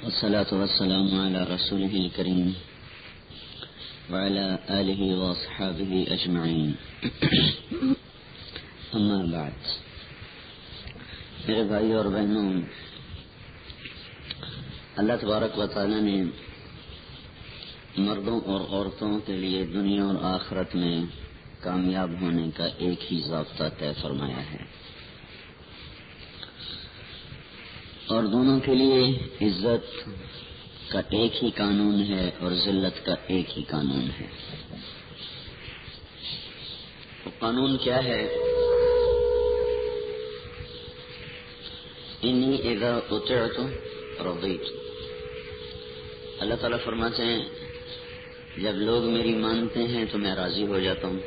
والصلاة والسلام على رسوله الكريم وعلى آله وأصحابه أجمعين أما بعد. میرے بھائی اور بہنوں، اللہ تبارک و تعالی نے مردوں اور عورتوں کے لیے دنیا اور آخرت میں کامیاب ہونے کا ایک ہی ضابطہ طے فرمایا ہے، اور دونوں کے لیے عزت کا ایک ہی قانون ہے اور ذلت کا ایک ہی قانون ہے. وہ قانون کیا ہے؟ انی اذا اطعت رضیت. اللہ تعالیٰ فرماتے ہیں جب لوگ میری مانتے ہیں تو میں راضی ہو جاتا ہوں.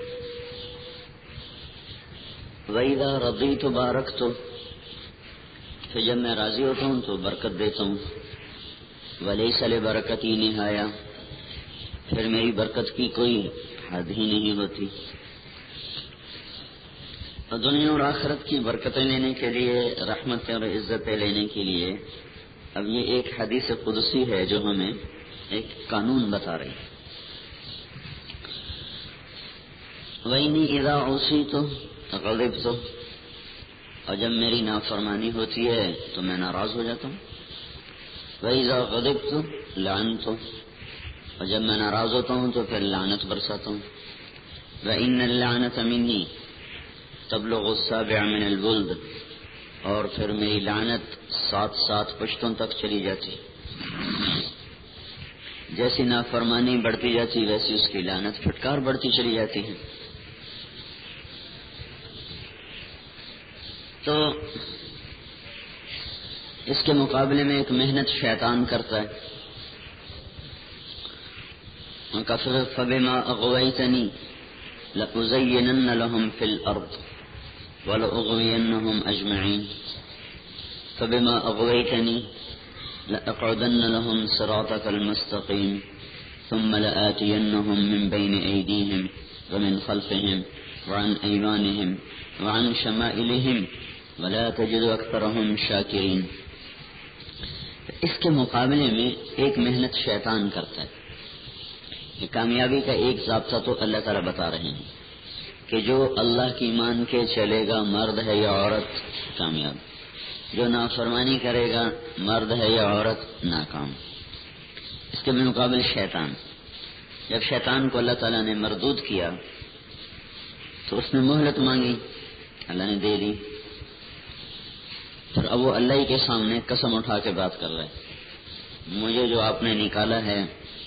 وَإِذَا رَضِيتُ بَارَكْتُ. پھر جب میں راضی ہوتا ہوں تو برکت دیتا ہوں. وَلَيْسَ لِبَرَكَتِي نِهَایَةٌ. پھر میری برکت کی کوئی حد ہی نہیں ہوتی. اور دنیا اور آخرت کی برکتیں لینے کے لیے، رحمتیں اور عزتیں لینے کے لیے اب یہ ایک حدیث قدسی ہے جو ہمیں ایک قانون بتا رہی ہے. وَإِنِّي إِذَا عُصِيتُ غَضِبْتُ. اور جب میری نافرمانی ہوتی ہے تو میں ناراض ہو جاتا ہوں. وَإِذَا غَضِبْتُ لَعَنْتُ. اور جب میں ناراض ہوتا ہوں تو پھر لعنت برساتا ہوں. وَإِنَّ اللَّعْنَةَ مِنِّي تبلغ السابع من الولد. اور پھر میری لعنت 7 پشتوں تک چلی جاتی. جیسی نافرمانی بڑھتی جاتی ویسی اس کی لعنت پھٹکار بڑھتی چلی جاتی ہے. تو اس کے مقابلے میں ایک محنت شیطان کرتا ہے. فَبِمَا أَغْوَيْتَنِي لَأُزَيِّنَنَّ لَهُمْ فِي الْأَرْضِ وَلَأُغْوِيَنَّهُمْ أَجْمَعِينَ. فَبِمَا أَغْوَيْتَنِي لَأَقْعُدَنَّ لَهُمْ صِرَاطَكَ الْمُسْتَقِيمَ ثُمَّ لَآتِيَنَّهُمْ مِنْ بَيْنِ أَيْدِيهِمْ وَمِنْ خَلْفِهِمْ وَعَنْ أَيْمَانِهِمْ وَعَنْ شَمَائِلِهِمْ وَلَا تَجِدُ أَكْثَرَهُمْ شَاكِرِينَ. اس کے مقابلے میں ایک محنت شیطان کرتا ہے. کہ کامیابی کا ایک ضابطہ تو اللہ تعالیٰ بتا رہے ہیں کہ جو اللہ کی مان کے چلے گا، مرد ہے یا عورت، کامیاب. جو نافرمانی کرے گا، مرد ہے یا عورت، ناکام. اس کے بالمقابل شیطان، جب شیطان کو اللہ تعالیٰ نے مردود کیا تو اس نے مہلت مانگی، اللہ نے دے دی. پھر اب وہ اللہ ہی کے سامنے قسم اٹھا کے بات کر رہا ہے، مجھے جو آپ نے نکالا ہے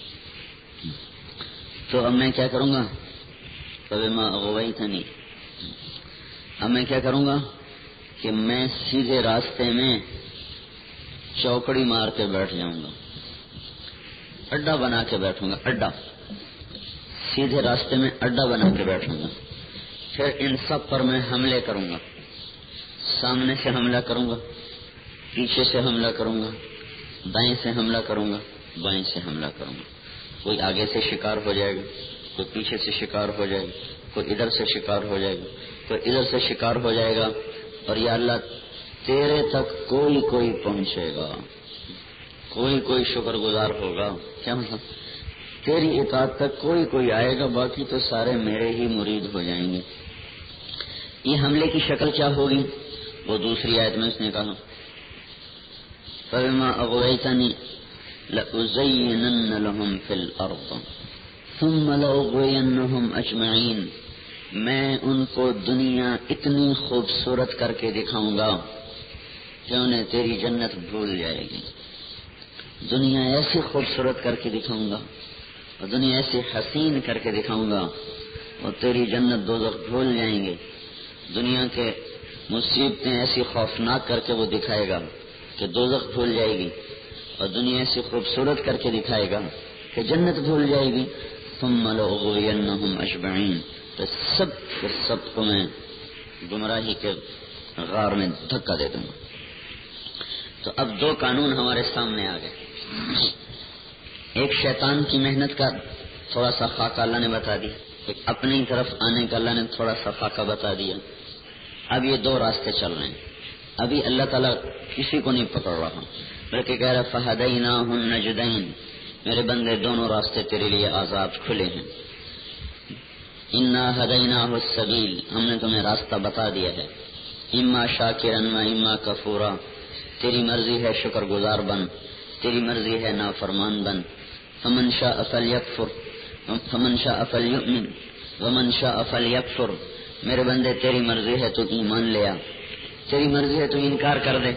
تو اب میں کیا کروں گا؟ فَبِمَا أَغْوَيْتَنِي. اب میں کیا کروں گا کہ میں سیدھے راستے میں چوکڑی مار کے بیٹھ جاؤں گا، اڈا بنا کے بیٹھوں گا. اڈا، سیدھے راستے میں اڈا بنا کے بیٹھوں گا. پھر ان سب پر میں حملے کروں گا. سامنے سے حملہ کروں گا، پیچھے سے حملہ کروں گا، دائیں سے حملہ کروں گا، بائیں سے حملہ کروں گا. کوئی آگے سے شکار ہو جائے گا، کوئی پیچھے سے شکار ہو جائے گا، کوئی ادھر سے شکار ہو جائے گا، کوئی ادھر سے شکار ہو جائے گا. اور یا اللہ تیرے تک کوئی پہنچے گا، کوئی شکر گزار ہوگا. کیا مطلب؟ تیری اطاعت تک کوئی آئے گا، باقی تو سارے میرے ہی مرید ہو جائیں گے. یہ حملے کی شکل کیا ہوگی؟ وہ دوسری آیت میں اس نے کہا فَبِمَا أَغْوَيْتَنِي لَأُزَيِّنَنَّ لَهُمْ فِي الْأَرْضِ ثُمَّ لَأُغْوِيَنَّهُمْ أَجْمَعِينَ. میں ان کو دنیا اتنی خوبصورت کر کے دکھاؤں گا کہ انہیں تیری جنت بھول جائے گی. دنیا ایسی خوبصورت کر کے دکھاؤں گا اور دنیا ایسی حسین کر کے دکھاؤں گا اور تیری جنت دوزخ بھول جائیں گے. دنیا کے مصیبتیں ایسی خوفناک کر کے وہ دکھائے گا کہ دوزخ بھول جائے گی، اور دنیا ایسی خوبصورت کر کے دکھائے گا کہ جنت بھول جائے گی. ثم لأغوینہم اجمعین. تو سب کو میں گمراہی کے غار میں دھکا دے دوں گا. تو اب 2 قانون ہمارے سامنے آ گئے. ایک شیطان کی محنت کا تھوڑا سا خاکہ اللہ نے بتا دیا، ایک اپنی طرف آنے کا اللہ نے تھوڑا سا خاکہ بتا دیا. اب یہ 2 راستے چل رہے ہیں. ابھی اللہ تعالیٰ کسی کو نہیں پکڑ رہا. بلکہ کہہ رہا فہدیناہ النجدین، میرے بندے دونوں راستے تیرے لیے آزاد کھلے ہیں. انا ہدیناہ السبیل، ہم نے تمہیں راستہ بتا دیا ہے. اما شاکرا و اما کفورا، تیری مرضی ہے شکر گزار بن، تیری مرضی ہے نافرمان بن. فمن شاء فلیکفر فمن شاء فلیؤمن ومن شاء فلیکفر، میرے بندے تیری مرضی ہے تو ایمان لے آ، تیری مرضی ہے تو انکار کر دے.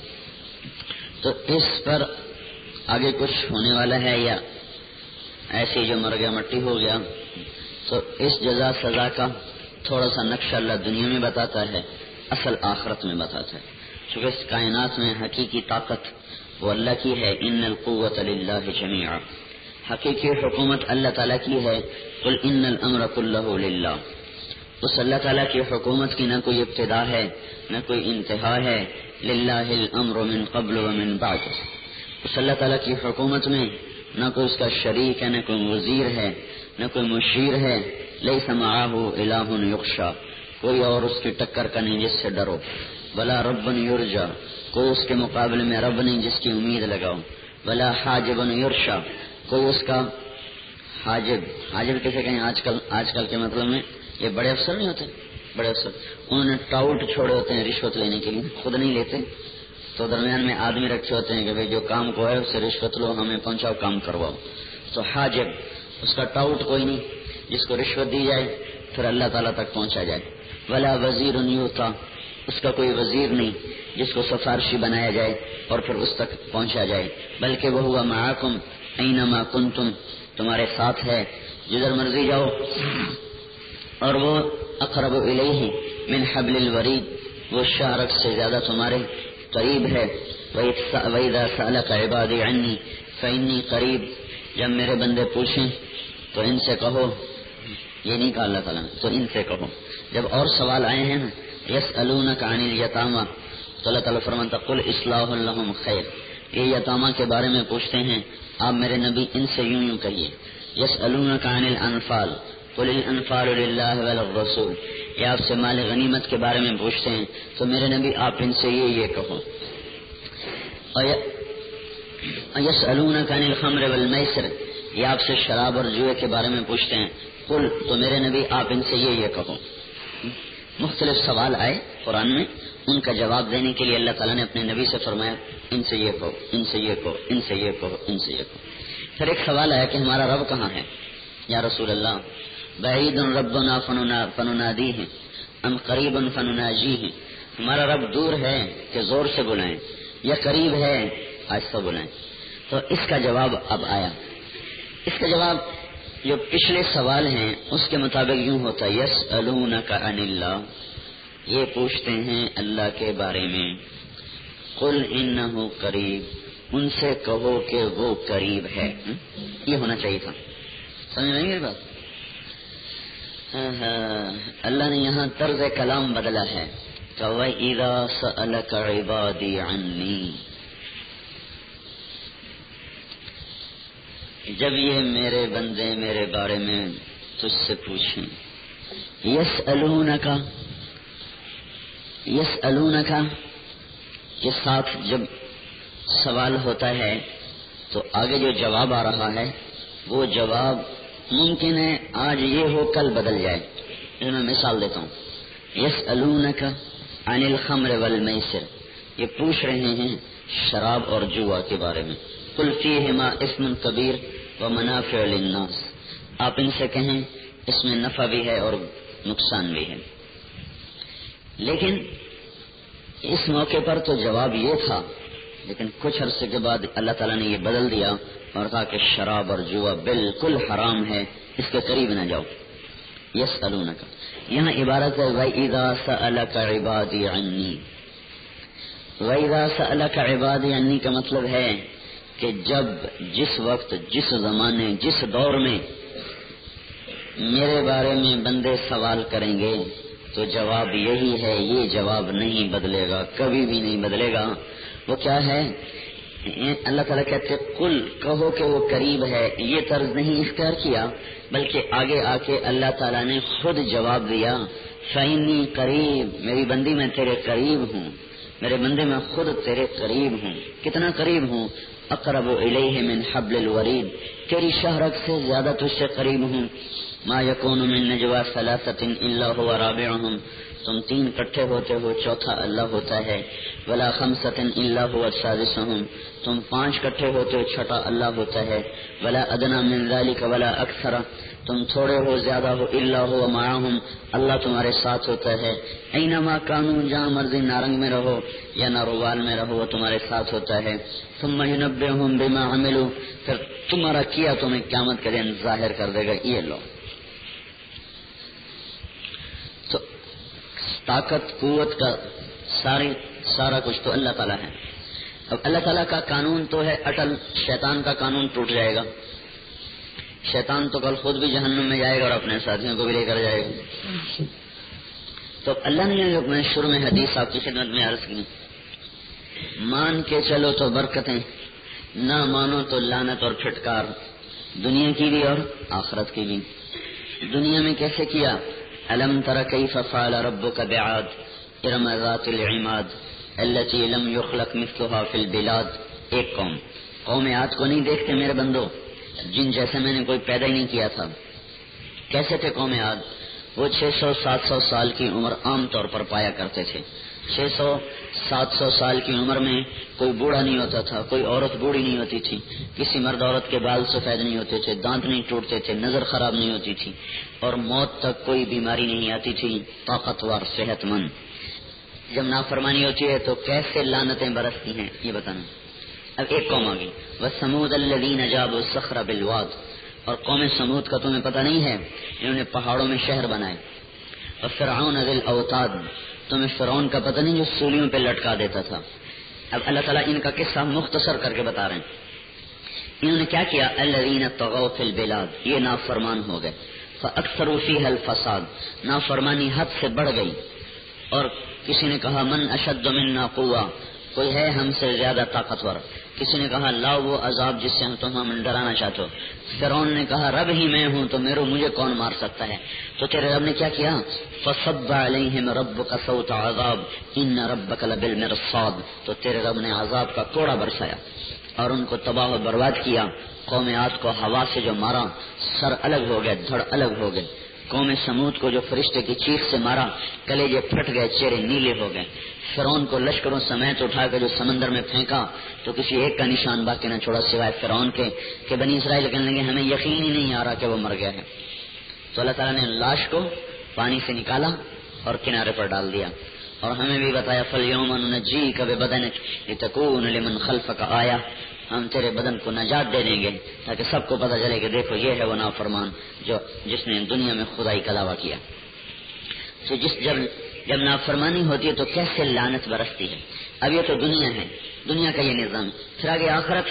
تو اس پر آگے کچھ ہونے والا ہے یا ایسے جو مر گیا مٹی ہو گیا؟ تو اس جزا سزا کا تھوڑا سا نقشہ اللہ دنیا میں بتاتا ہے، اصل آخرت میں بتاتا ہے. چونکہ اس کائنات میں حقیقی طاقت وہ اللہ کی ہے. ان القوت للہ جمیعا، حقیقی حکومت اللہ تعالیٰ کی ہے. قل ان الامر کلہ للہ، اس اللہ تعالیٰ کی حکومت کی نہ کوئی ابتدا ہے نہ کوئی انتہا ہے. للہ الامر من قبل ومن بعد، اس اللہ تعالیٰ کی حکومت میں نہ کوئی اس کا شریک ہے، نہ کوئی وزیر ہے، نہ کوئی مشیر ہے. لیس معہ الہ یخشی، کوئی اور اس کی ٹکر کا نہیں جس سے ڈرو. ولا رب یرجا، کوئی اس کے مقابلے میں رب نہیں جس کی امید لگاؤ. ولا حاجب یرشا، کوئی اس کا حاجب کیسے کہیں آج کل کے مطلب میں یہ بڑے افسر نہیں ہوتے، بڑے افسر انہوں نے ٹاؤٹ چھوڑے ہوتے ہیں رشوت لینے کے لیے، خود نہیں لیتے تو درمیان میں آدمی رکھے ہوتے ہیں کہ بھئی جو کام کو ہے اس سے رشوت لو، ہمیں پہنچاؤ، کام کرواؤ. تو حاجب اس کا ٹاؤٹ کوئی نہیں جس کو رشوت دی جائے پھر اللہ تعالیٰ تک پہنچا جائے. ولا وزیر یوتا، اس کا کوئی وزیر نہیں جس کو سفارشی بنایا جائے اور پھر اس تک پہنچا جائے. بلکہ وہ ہوا معاکم اینما کنتم، تمہارے ساتھ ہے جدھر مرضی جاؤ. اور وہ اقرب الیہ من حبل الورید، وہ شارک سے زیادہ تمہارے قریب ہے. وَإِذَا سَأَلَكَ عِبَادِي عَنِّي فَإِنِّي قَرِيب، جب میرے بندے پوچھیں تو ان سے کہو، یہ نہیں کہا اللہ تعالیٰ نے، تو ان سے کہو. جب اور سوال آئے ہیں نا یسألونک عن الیتامی، تو اللہ تعالیٰ فرماتا قل اصلاح لہم خیر، یہ یتاما کے بارے میں پوچھتے ہیں آپ میرے نبی ان سے یوں کہیے. یسألونک عن الانفال قل الانفال للہ وللرسول، یہ آپ سے مال غنیمت کے بارے میں پوچھتے ہیں تو میرے نبی آپ ان سے یہ کہو. یسألونک عن الخمر والمیسر، یہ آپ سے شراب اور جوئے کے بارے میں پوچھتے ہیں. قل، تو میرے نبی آپ ان سے یہ کہو. مختلف سوال آئے قرآن میں، ان کا جواب دینے کے لیے اللہ تعالیٰ نے اپنے نبی سے فرمایا ان سے یہ کہو، ان سے یہ کہو، ان سے یہ کہو، ان سے یہ کہو. پھر ایک سوال آیا کہ ہمارا رب کہاں ہے یا رسول اللہ؟ بعید ربنا فننادیہ ام قریب فنناجیہ، ہمارا رب دور ہے کہ زور سے بلائیں یا قریب ہے آہستہ بلائیں. تو اس کا جواب اب آیا. اس کا جواب جو پچھلے سوال ہیں اس کے مطابق یوں ہوتا ہے یسألونک عن اللہ، یہ پوچھتے ہیں اللہ کے بارے میں. قل انہ قریب، ان سے کہو کہ وہ قریب ہے. یہ ہونا چاہیے تھا. سمجھ میں میری بات؟ اللہ نے یہاں طرز کلام بدلا ہے کہ وَإِذَا سَأَلَكَ عِبَادِي عَنِّي، جب یہ میرے بندے میرے بارے میں تجھ سے پوچھیں. یسألونکا کے ساتھ جب سوال ہوتا ہے تو آگے جو جواب آ رہا ہے وہ جواب ممکن ہے آج یہ ہو کل بدل جائے. میں مثال دیتا ہوں. یسألونک عن الخمر والمیسر، یہ پوچھ رہے ہیں شراب اور جوا کے بارے میں. قل فیہما اسم کبیر ومنافع للناس، آپ ان سے کہیں اس میں نفع بھی ہے اور نقصان بھی ہے. لیکن اس موقع پر تو جواب یہ تھا، لیکن کچھ عرصے کے بعد اللہ تعالیٰ نے یہ بدل دیا اور کہا کہ شراب اور جوا بالکل حرام ہے، اس کے قریب نہ جاؤ. یسألونک، یہاں عبارت ہے وَإِذَا سَأَلَكَ عِبَادِي عَنِّي. وَإِذَا سَأَلَكَ عِبَادِي عَنِّي کا مطلب ہے کہ جب جس وقت جس زمانے جس دور میں میرے بارے میں بندے سوال کریں گے تو جواب یہی ہے، یہ جواب نہیں بدلے گا، کبھی بھی نہیں بدلے گا. وہ کیا ہے؟ اللہ تعالیٰ کہتے قل، کہو کہ وہ قریب ہے. یہ طرز نہیں اختیار کیا بلکہ آگے آ کے اللہ تعالیٰ نے خود جواب دیا فَإِنِّي قریب، میری بندی میں تیرے قریب ہوں. میرے بندے میں خود تیرے قریب ہوں. کتنا قریب ہوں؟ اقرب الیہ من حبل الورید، تیری شہرگ سے زیادہ تجھ سے قریب ہوں. ما یکون من نجوا ثلاثۃ الا هو رابعهم، تم تین اکٹھے ہوتے ہو چوتھا اللہ ہوتا ہے. ولا خمسۃ الا هو سادسهم، تم پانچ اکٹھے ہوتے ہو چھٹا اللہ ہوتا ہے. ولا ادنى من ذلك ولا اکثر، تم تھوڑے ہو زیادہ ہو الا هو معهم، اللہ تمہارے ساتھ ہوتا ہے. اینما کانوا، جہاں مرضی نارنگ میں رہو یا ناروال میں رہو وہ تمہارے ساتھ ہوتا ہے. ثم ينبئهم بما عملوا، پھر تمہارا کیا تمہیں قیامت کے دن ظاہر کر دے گا. یہ لو تو طاقت قوت کا سارا کچھ تو اللہ تعالیٰ ہے. اب اللہ تعالیٰ کا قانون تو ہے اٹل، شیطان کا قانون ٹوٹ جائے گا. شیطان تو کل خود بھی جہنم میں جائے گا اور اپنے ساتھیوں کو بھی لے کر جائے گا. تو اللہ نے میں شروع میں حدیث آپ کی خدمت میں عرض کی، مان کے چلو تو برکتیں، نہ مانو تو لعنت اور پھٹکار، دنیا کی بھی اور آخرت کی بھی. دنیا میں کیسے کیا؟ الم تر کیف فعل ربک بعاد ارم ذات العماد التي لم يخلق مثلها في البلاد. ایک قوم عاد کو نہیں دیکھتے میرے بندو، جن جیسے میں نے کوئی پیدا ہی نہیں کیا تھا. کیسے تھے قوم عاد؟ وہ 600-700 سال کی عمر عام طور پر پایا کرتے تھے. 600-700 سال کی عمر میں کوئی بوڑھا نہیں ہوتا تھا، کوئی عورت بوڑھی نہیں ہوتی تھی، کسی مرد عورت کے بال سفید نہیں ہوتے تھے، دانت نہیں ٹوٹتے تھے، نظر خراب نہیں ہوتی تھی، اور موت تک کوئی بیماری نہیں آتی تھی. طاقتور، صحت مند. جب نافرمانی ہوتی ہے تو کیسے لعنتیں برستی ہیں یہ بتانا. اب ایک قوم آ گئی، وَثَمُودَ الَّذِينَ جَابُوا الصَّخْرَ بِالْوَادِ، اور قوم سمود کا تمہیں پتہ نہیں ہے، انہوں نے پہاڑوں میں شہر بنائے. اور فرعون ذی الاوتاد، تمہیں فرعون کا پتہ نہیں جو سولیوں پہ لٹکا دیتا تھا. اب اللہ تعالیٰ ان کا قصہ مختصر کر کے بتا رہے ہیں. انہوں نے کیا کیا؟ الذین طغوا فی البلاد، یہ نافرمان ہو گئے. فاکثروا فیہا الفساد، نافرمانی حد سے بڑھ گئی. اور کسی نے کہا من اشد منا قوہ، کوئی ہے ہم سے زیادہ طاقتور. کسی نے کہا لاؤ وہ عذاب جس سے ہمیں ڈرانا چاہتے ہو. فرعون نے کہا رب ہی میں ہوں تو مجھے کون مار سکتا ہے. تو تیرے رب نے کیا کیا؟ فصب علیہم ربک صوت عذاب ان ربک لبالمرصاد، تو تیرے رب نے عذاب کا کوڑا برسایا اور ان کو تباہ و برباد کیا. قوم عاد کو ہوا سے جو مارا سر الگ ہو گئے، دھڑ الگ ہو گئے. قوم سمود کو جو فرشتے کی چیخ سے مارا کلیجے پھٹ گئے، چہرے نیلے ہو گئے. فرعون کو لشکروں سمیت اٹھا کر جو سمندر میں پھینکا تو کسی ایک کا نشان باقی نہ چھوڑا سوائے فرعون کے کہ بنی اسرائیل کہنے لگے ہمیں یقین ہی نہیں آ رہا کہ وہ مر گیا ہے. تو اللہ تعالیٰ نے لاش کو پانی سے نکالا اور کنارے پر ڈال دیا. اور ہمیں بھی بتایا فَالْيَوْمَ نُنَجِّيكَ بِبَدَنِكَ لِتَكُونَ لِمَنْ خَلْفَكَ آیَةً، ہم تیرے بدن کو نجات دے دیں گے تاکہ سب کو پتہ چلے کہ دیکھو یہ ہے وہ نافرمان جس نے دنیا میں خدائی کا دعویٰ کیا. تو جب نافرمانی ہوتی ہے تو کیسے لعنت برستی ہے. اب یہ تو دنیا ہے، دنیا کا یہ نظام. پھر آگے آخرت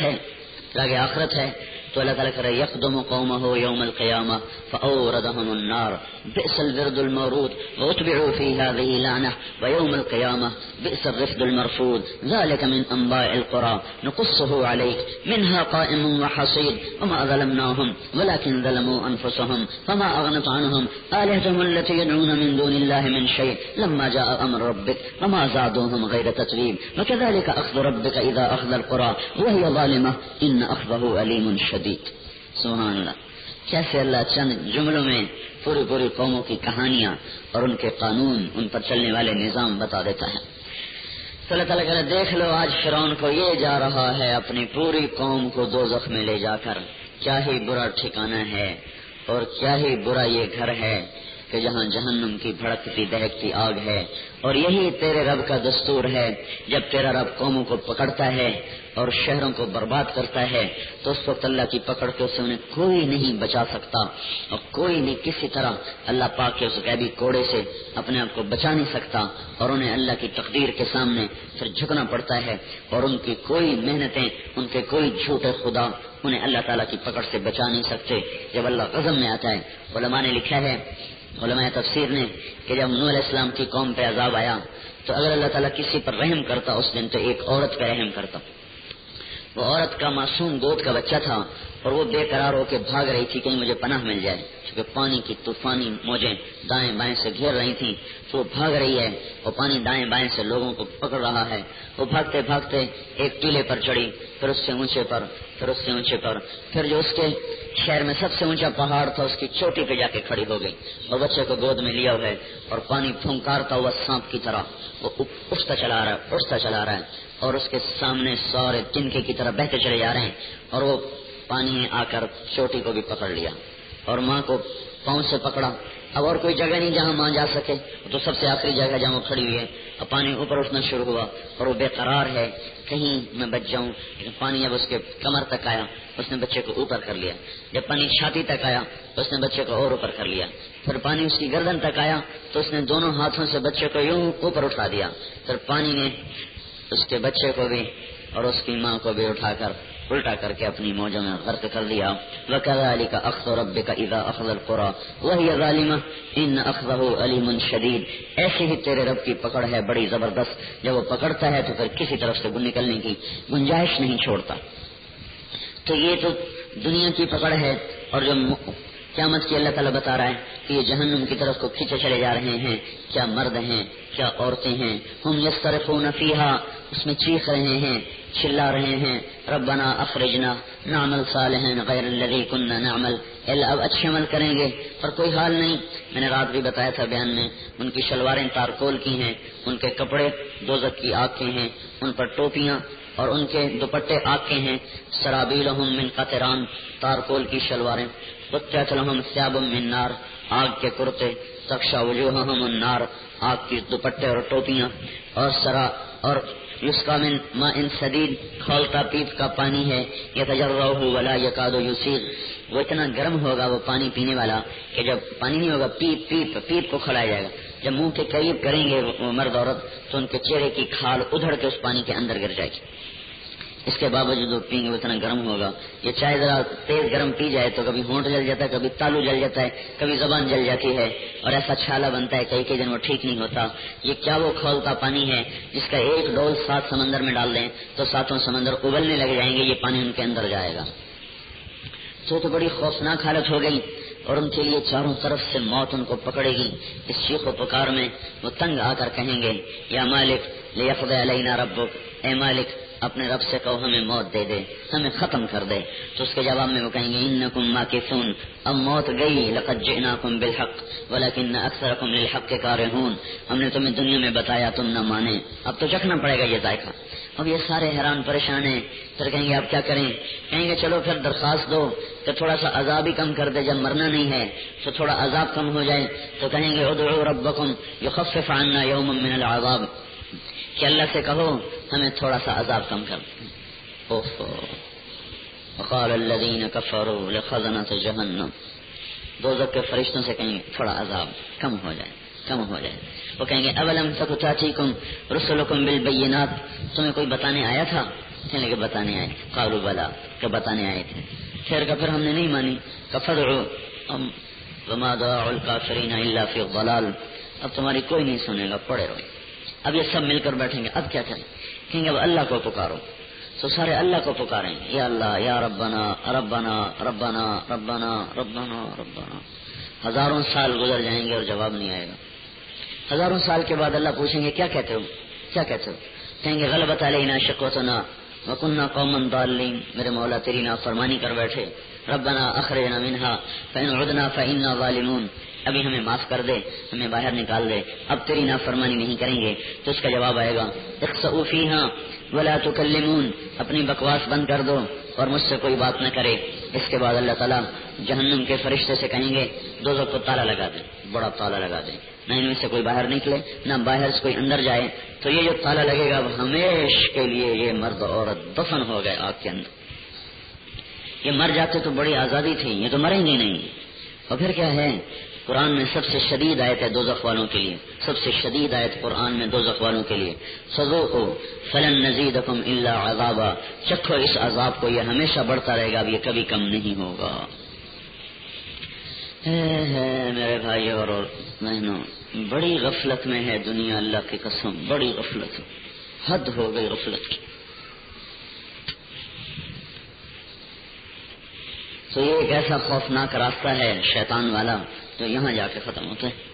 ہے تو اللہ تعالیٰ کرے یقدم قومہ یوم القیامہ فاوردہم النار بئس الورد المورود واتبعوا فی هذه لعنہ ویوم القیامہ بئس الرفد المرفود ذلك من انباء القرى نقصه عليك منها قائم وحصيد وما ظلمناهم ولكن ظلموا انفسهم فما اغنت عنهم آلهتهم التي يدعون من دون الله من شيء لما جاء امر ربك وما زادوهم غير تتبيب وكذلك اخذ ربك اذا اخذ القرى وهي ظالمة ان اخذه علیم شدید. سبحان اللہ. کیسے اللہ چند جملوں میں پوری قوموں کی کہانیاں اور ان کے قانون، ان پر چلنے والے نظام بتا دیتا ہے. تو اللہ تعالیٰ کہہ رہا دیکھ لو آج فرعون کو یہ جا رہا ہے اپنی پوری قوم کو دوزخ میں لے جا کر. کیا ہی برا ٹھکانہ ہے اور کیا ہی برا یہ گھر ہے کہ جہاں جہنم کی بھڑکتی دہکتی آگ ہے. اور یہی تیرے رب کا دستور ہے، جب تیرا رب قوموں کو پکڑتا ہے اور شہروں کو برباد کرتا ہے تو اس وقت اللہ کی پکڑ کے اسے انہیں کوئی نہیں بچا سکتا اور کوئی نہیں کسی طرح اللہ پاک کے اس غیبی کوڑے سے اپنے آپ کو بچا نہیں سکتا. اور انہیں اللہ کی تقدیر کے سامنے پھر جھکنا پڑتا ہے اور ان کی کوئی محنتیں، ان کے کوئی جھوٹے خدا انہیں اللہ تعالیٰ کی پکڑ سے بچا نہیں سکتے جب اللہ غضب میں آتا ہے. علماء نے لکھا ہے، علماء تفسیر نے، کہ جب نوح علیہ السلام کی قوم پہ عذاب آیا تو اگر اللہ تعالیٰ کسی پر رحم کرتا اس دن تو ایک عورت پہ رحم کرتا. وہ عورت کا معصوم گود کا بچہ تھا اور وہ بے قرار ہو کے بھاگ رہی تھی کہیں مجھے پناہ مل جائے، چونکہ پانی کی طوفانی موجیں دائیں بائیں سے گھیر رہی تھیں، تو وہ بھاگ رہی ہے اور پانی دائیں بائیں سے لوگوں کو پکڑ رہا ہے. وہ بھاگتے بھاگتے ایک ٹیلے پر چڑھی، پھر اس سے اونچے پر، پھر اس سے اونچے پر، پھر جو اس کے شہر میں سب سے اونچا پہاڑ تھا اس کی چوٹی پہ جا کے کھڑی ہو گئی اور بچے کو گود میں لیا ہوا ہے اور پانی پھنکارتا ہوا سانپ کی طرح وہ اٹھتا چلا رہا ہے اور اس کے سامنے سارے تنکے کی طرح بہتے چلے جا رہے ہیں اور وہ پانی نے آ کر چوٹی کو بھی پکڑ لیا اور ماں کو پاؤں سے پکڑا. اب اور کوئی جگہ نہیں جہاں ماں جا سکے، تو سب سے آخری جگہ جہاں وہ کھڑی ہوئی ہے. اب پانی اوپر اٹھنا شروع ہوا اور وہ بے قرار ہے کہیں میں بچ جاؤں. پانی جب اس کے کمر تک آیا اس نے بچے کو اوپر کر لیا، جب پانی چھاتی تک آیا تو اس نے بچے کو اور اوپر کر لیا، پھر پانی اس کی گردن تک آیا تو اس نے دونوں ہاتھوں سے بچے کو یوں اوپر اٹھا دیا. پھر پانی نے اس کے بچے کو بھی اور اس کی ماں کو بھی اٹھا کر الٹا کر کے اپنی موجوں میں غرق کر دیا. وَكَذَلِكَ أَخْذُ رَبِّكَ إِذَا أَخَذَ الْقُرَىٰ وَهِيَ ظَالِمَةٌ إِنَّ أَخْذَهُ أَلِيمٌ شَدِيدٌ. ایسے ہی تیرے رب کی پکڑ ہے بڑی زبردست، جب وہ پکڑتا ہے تو پھر کسی طرف سے نکلنے کی گنجائش نہیں چھوڑتا. تو یہ تو دنیا کی پکڑ ہے، اور جو قیامت کی اللہ تعالیٰ بتا رہا ہے کہ یہ جہنم کی طرف کو کھینچے چلے جا رہے ہیں. کیا مرد ہیں، کیا عورتیں ہیں، ہم یصرخون فیہا، اس میں چیخ رہے ہیں، چلا رہے ہیں، ربنا اخرجنا نعمل صالحا غیر الذی کنا نعمل، اللہ اب اچھے عمل کریں گے پر کوئی حال نہیں. میں نے رات بھی بتایا تھا بیان میں، ان کی شلواریں تارکول کی ہیں، ان کے کپڑے دوزخ کی آگ کے ہیں، ان پر ٹوپیاں اور ان کے دوپٹے آگ کے ہیں. سرابیلہم من قطران، تارکول کی شلواریں، قطعت لہم ثیاب من نار، آگ کے کرتے، تغشی وجوہہم النار، آگ کی دوپٹے اور ٹوپیاں، اور یسقا من ماء سدید، کھولتا پیپ کا پانی ہے، یتجرعہ ولا یکاد یسیغ، وہ اتنا گرم ہوگا وہ پانی پینے والا کہ جب پانی نہیں ہوگا پیپ کو کھلایا جائے گا. جب منہ کے قریب کریں گے وہ مرد عورت تو ان کے چہرے کی کھال ادھڑ کے اس پانی کے اندر گر جائے گی. اس کے باوجود وہ پئیں گے وہ اتنا گرم ہوگا. یہ چائے ذرا تیز گرم پی جائے تو کبھی ہونٹ جل جاتا ہے، کبھی تالو جل جاتا ہے، کبھی زبان جل جاتی ہے اور ایسا چھالا بنتا ہے کئی دن وہ ٹھیک نہیں ہوتا. یہ کیا وہ کھولتا پانی ہے جس کا ایک ڈول 7 سمندر میں ڈال دیں تو 7 سمندر ابلنے لگ جائیں گے، یہ پانی ان کے اندر جائے گا. تو بڑی خوفناک حالت ہو گئی اور ان کے لیے چاروں طرف سے موت ان کو پکڑے گی. اس چیخ و پکار میں وہ تنگ آ کر کہیں گے یا مالک لیقضی علینا ربک، اے مالک اپنے رب سے کہو ہمیں موت دے دے، ہمیں ختم کر دے. تو اس کے جواب میں وہ کہیں گے انکم ماکثون، اب موت گئی، لقد جئناکم بالحق ولکن اکثرکم للحق کارہون، ہم نے تمہیں دنیا میں بتایا تم نہ مانے، اب تو چکھنا پڑے گا یہ ذائقہ. اب یہ سارے حیران پریشان ہیں. پھر کہیں گے اب کیا کریں؟ کہیں گے چلو پھر درخواست دو کہ تھوڑا سا عذاب ہی کم کر دے، جب مرنا نہیں ہے تو تھوڑا عذاب کم ہو جائے. تو کہیں گے ادعوا ربکم یخفف عنا یوما من العذاب، کہ اللہ سے کہو ہمیں تھوڑا سا عذاب کم کر دیں. وقال الذین کفروا لخزنۃ جہنم، دوزخ کے فرشتوں سے کہیں گے تھوڑا عذاب کم ہو جائے. وہ کہیں گے اولم تک تاتیکم رسلکم بالبینات، تمہیں کوئی بتانے آیا تھا؟ کہنے لگے بتانے آئے. قالوا بلا، کہ بتانے آئے تھے. پھر ہم نے نہیں مانی. فادعوا وما دعاء الکافرین الا فی الضلال، اب تمہاری کوئی نہیں سنے گا، پڑے رہو. اب یہ سب مل کر بیٹھیں گے، اب کیا کریں؟ کہیں گے اب اللہ کو پکارو. تو سارے اللہ کو پکاریں، یا اللہ یا ربنا ربنا ربنا ربنا ربنا ربنا. 1000 سال گزر جائیں گے اور جواب نہیں آئے گا. 1000 سال کے بعد اللہ پوچھیں گے کیا کہتے ہو؟ کہیں گے غلبت علینا شقوتنا وکننا قوما ضالین، میرے مولا تیری نافرمانی کر بیٹھے. ربنا اخرجنا منها فإن عدنا فإنا ظالمون، ابھی ہمیں معاف کر دے، ہمیں باہر نکال دے، اب تیری نافرمانی نہیں کریں گے. تو اس کا جواب آئے گا اخسؤوا فیہا ولا تکلمون، اپنی بکواس بند کر دو اور مجھ سے کوئی بات نہ کرے. اس کے بعد اللہ تعالیٰ جہنم کے فرشتے سے کہیں گے دوزخ کو تالا لگا دیں، بڑا تالا لگا دیں، نہ ان میں سے کوئی باہر نکلے نہ باہر سے کوئی اندر جائے. تو یہ جو تالا لگے گا وہ ہمیشہ کے لیے یہ مرد عورت دفن ہو گئے آگ کے اندر. یہ مر جاتے تو بڑی آزادی تھی، یہ تو مریں گے نہیں. اور پھر کیا ہے؟ قرآن میں سب سے شدید آیت ہے دوزخ والوں کے لیے، سب سے شدید آیت قرآن میں دوزخ والوں کے لیے. فذوقوا فلن نزیدکم الا عذابا، چکھو اس عذاب کو، یہ ہمیشہ بڑھتا رہے گا، اب یہ کبھی کم نہیں ہوگا. میرے بھائی اور بہنوں، بڑی غفلت میں ہے دنیا، اللہ کی قسم بڑی غفلت، حد ہو گئی غفلت کی. تو یہ ایک ایسا خوفناک راستہ ہے شیطان والا جو یہاں جا کے ختم ہوتا ہے.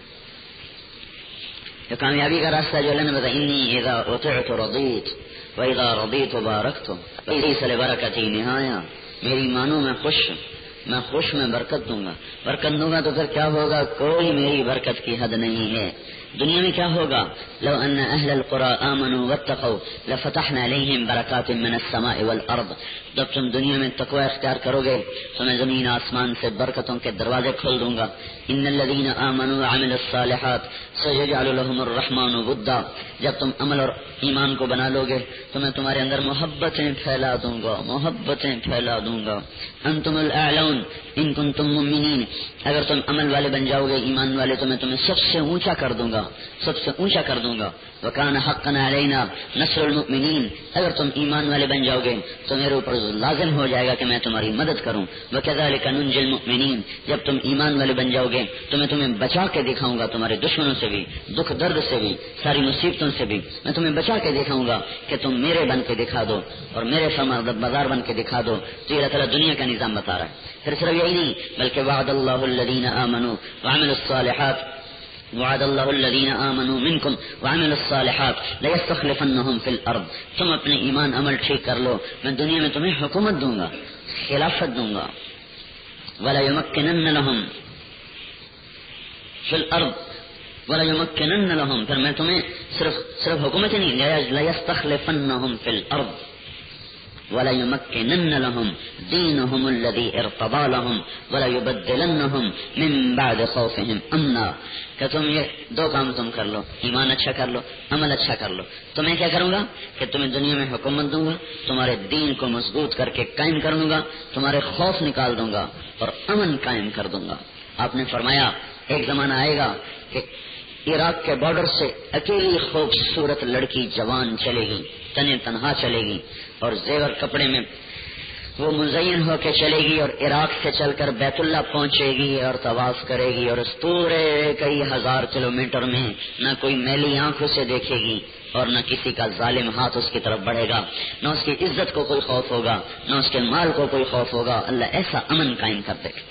جو کامیابی کا راستہ جو اللہ نے بتایا انی اذا اطعت رضیت واذا رضیت بارکت وليس لبرکتی نہایا، میری مانو میں خوش میں برکت دوں گا تو پھر کیا ہوگا؟ کوئی میری برکت کی حد نہیں ہے. دنیا میں کیا ہوگا؟ لو ان اہل القرى آمنوا واتقوا لفتحنا علیہم برکات من السماء والارض. جب تم دنیا میں تقوی اختیار کرو گے تو میں زمین آسمان سے برکتوں کے دروازے کھول دوں گا. ان الذين آمنوا وعملوا الصالحات سيجعل لهم الرحمن ودا. جب تم عمل اور ایمان کو بنا لو گے تو میں تمہارے اندر محبتیں پھیلا دوں گا. انتم الاعلون ان کنتم مؤمنین. اگر تم عمل والے بن جاؤ گے، ایمان والے، تو میں تمہیں سب سے اونچا کر دوں گا. وکان حقا علینا نصر المؤمنین. اگر تم ایمان والے بن جاؤ گے تو میرے اوپر لازم ہو جائے گا کہ میں تمہاری مدد کروں. وکذالک ننجی المؤمنین. جب تم ایمان والے بن جاؤ گے تو میں تمہیں بچا کے دکھاؤں گا، تمہارے دشمنوں سے بھی، دکھ درد سے بھی، ساری مصیبتوں سے بھی میں تمہیں بچا کے دکھاؤں گا کہ تم میرے بن کے دکھا دو اور میرے فرمانبردار بن کے دکھا دو. تو یہ اللہ تعالیٰ دنیا کا نظام بتا رہا ہے. پھر صرف یہی نہیں بلکہ وعد اللہ الذین آمنوا منکم وعملوا الصالحات لیستخلفنہم فی الارض. تم اپنے ایمان عمل ٹھیک کر لو، میں دنیا میں تمہیں حکومت دوں گا، خلافت دوں گا. ولیمکنن لہم فی الارض ولیمکنن لہم. پھر میں تمہیں صرف حکومت نہیں، لیستخلفنہم فی الارض وَلَيُمَكِّنَنَّ لَهُمْ دِينُهُمُ الَّذِي ارْتَضَىٰ لَهُمْ وَلَيُبَدِّلَنَّهُم مِّن بَعْدِ خَوْفِهِمْ أَمْنًا. کہ تم یہ دو کام تم کر لو، ایمان اچھا کر لو، عمل اچھا کر لو، تو میں کیا کروں گا کہ تمہیں دنیا میں حکومت دوں گا، تمہارے دین کو مضبوط کر کے قائم کر دوں گا، تمہارے خوف نکال دوں گا اور امن قائم کر دوں گا. آپ نے فرمایا ایک زمانہ آئے گا کہ عراق کے بارڈر سے اکیلی خوبصورت لڑکی جوان چلے گی، تنہا چلے گی اور زیور کپڑے میں وہ مزین ہو کے چلے گی اور عراق سے چل کر بیت اللہ پہنچے گی اور طواف کرے گی اور اس پورے کئی ہزار کلومیٹر میں نہ کوئی میلی آنکھوں سے دیکھے گی اور نہ کسی کا ظالم ہاتھ اس کی طرف بڑھے گا، نہ اس کی عزت کو کوئی خوف ہوگا، نہ اس کے مال کو کوئی خوف ہوگا. اللہ ایسا امن قائم کر دے گا.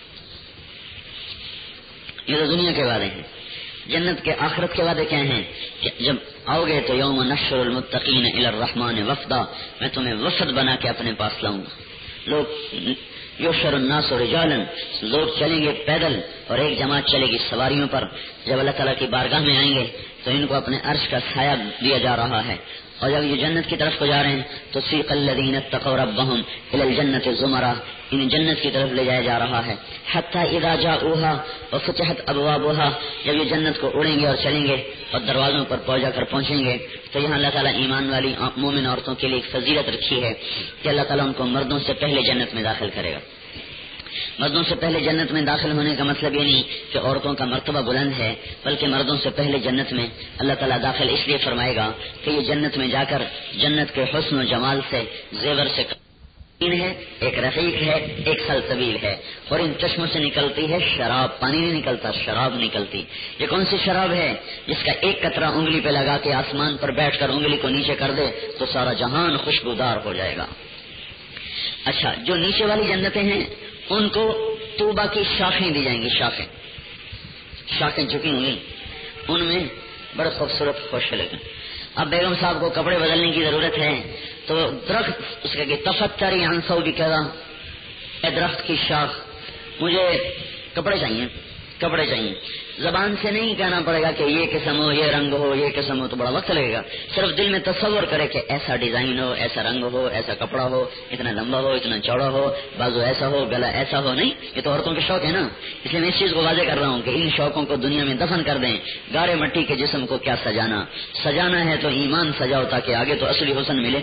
یہ تو دنیا کے وعدے ہیں. جنت کے آخرت کے وعدے کیا ہیں کہ جب آؤ گے تو یوم نحشر المتقین الی الرحمن وفدا. میں تمہیں وفد بنا کے اپنے پاس لاؤں گا. لوگ یحشر الناس رجالا، لوگ چلیں گے پیدل اور ایک جماعت چلے گی سواریوں پر. جب اللہ تعالیٰ کی بارگاہ میں آئیں گے تو ان کو اپنے عرش کا سایہ دیا جا رہا ہے. اور جب یہ جنت کی طرف کو جا رہے ہیں تو سیق الذین اتقوا ربهم الی الجنۃ زمرا، انہیں جنت کی طرف لے جایا جا رہا ہے. حتی اذا جاؤها وفتحت ابوابها، جب یہ جنت کو اڑیں گے اور چلیں گے اور دروازوں پر پہنچیں گے تو یہاں اللہ تعالیٰ ایمان والی مومن عورتوں کے لیے ایک فضیلت رکھی ہے کہ اللہ تعالیٰ ان کو مردوں سے پہلے جنت میں داخل کرے گا. مردوں سے پہلے جنت میں داخل ہونے کا مطلب یہ نہیں کہ عورتوں کا مرتبہ بلند ہے، بلکہ مردوں سے پہلے جنت میں اللہ تعالیٰ داخل اس لیے فرمائے گا کہ یہ جنت میں جا کر جنت کے حسن و جمال سے، زیور سے ہے، ایک رفیق ہے، ایک سلسبیل ہے، اور ان چشموں سے نکلتی ہے شراب. پانی نہیں نکلتا، شراب نکلتی. یہ کون سی شراب ہے؟ جس کا ایک قطرہ انگلی پہ لگا کے آسمان پر بیٹھ کر انگلی کو نیچے کر دے تو سارا جہان خوشبودار ہو جائے گا. اچھا، جو نیچے والی جنتیں ہیں ان کو طوبہ کی شاخیں دی جائیں گی. شاخیں جھکی ہوئی، ان میں بڑے خوبصورت خوش لگے. اب بیگم صاحب کو کپڑے بدلنے کی ضرورت ہے تو درخت اس کا کہ تفتری عن ثوبک، اے درخت کی شاخ مجھے کپڑے چاہیے. زبان سے نہیں کہنا پڑے گا کہ یہ قسم ہو، یہ رنگ ہو، یہ قسم ہو، تو بڑا وقت لگے گا. صرف دل میں تصور کرے کہ ایسا ڈیزائن ہو، ایسا رنگ ہو، ایسا کپڑا ہو، اتنا لمبا ہو، اتنا چوڑا ہو، بازو ایسا ہو، گلا ایسا ہو. نہیں، یہ تو عورتوں کے شوق ہے نا. اس لیے میں اس چیز کو واضح کر رہا ہوں کہ ان شوقوں کو دنیا میں دفن کر دیں. گارے مٹی کے جسم کو کیا سجانا ہے تو ایمان سجاؤ تاکہ آگے تو اصلی حسن ملے.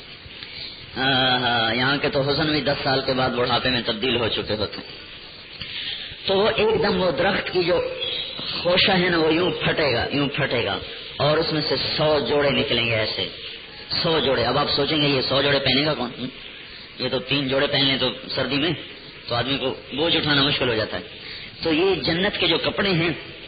یہاں کے تو حسن بھی 10 سال کے بعد بڑھاپے میں تبدیل ہو چکے ہوتے. تو وہ ایک دم وہ درخت کی جو خوشہ ہے نا وہ یوں پھٹے گا اور اس میں سے 100 جوڑے نکلیں گے. ایسے 100 جوڑے. اب آپ سوچیں گے یہ 100 جوڑے پہنے گا کون؟ یہ تو 3 جوڑے پہن لیں تو سردی میں تو آدمی کو بوجھ اٹھانا مشکل ہو جاتا ہے. تو یہ جنت کے جو کپڑے ہیں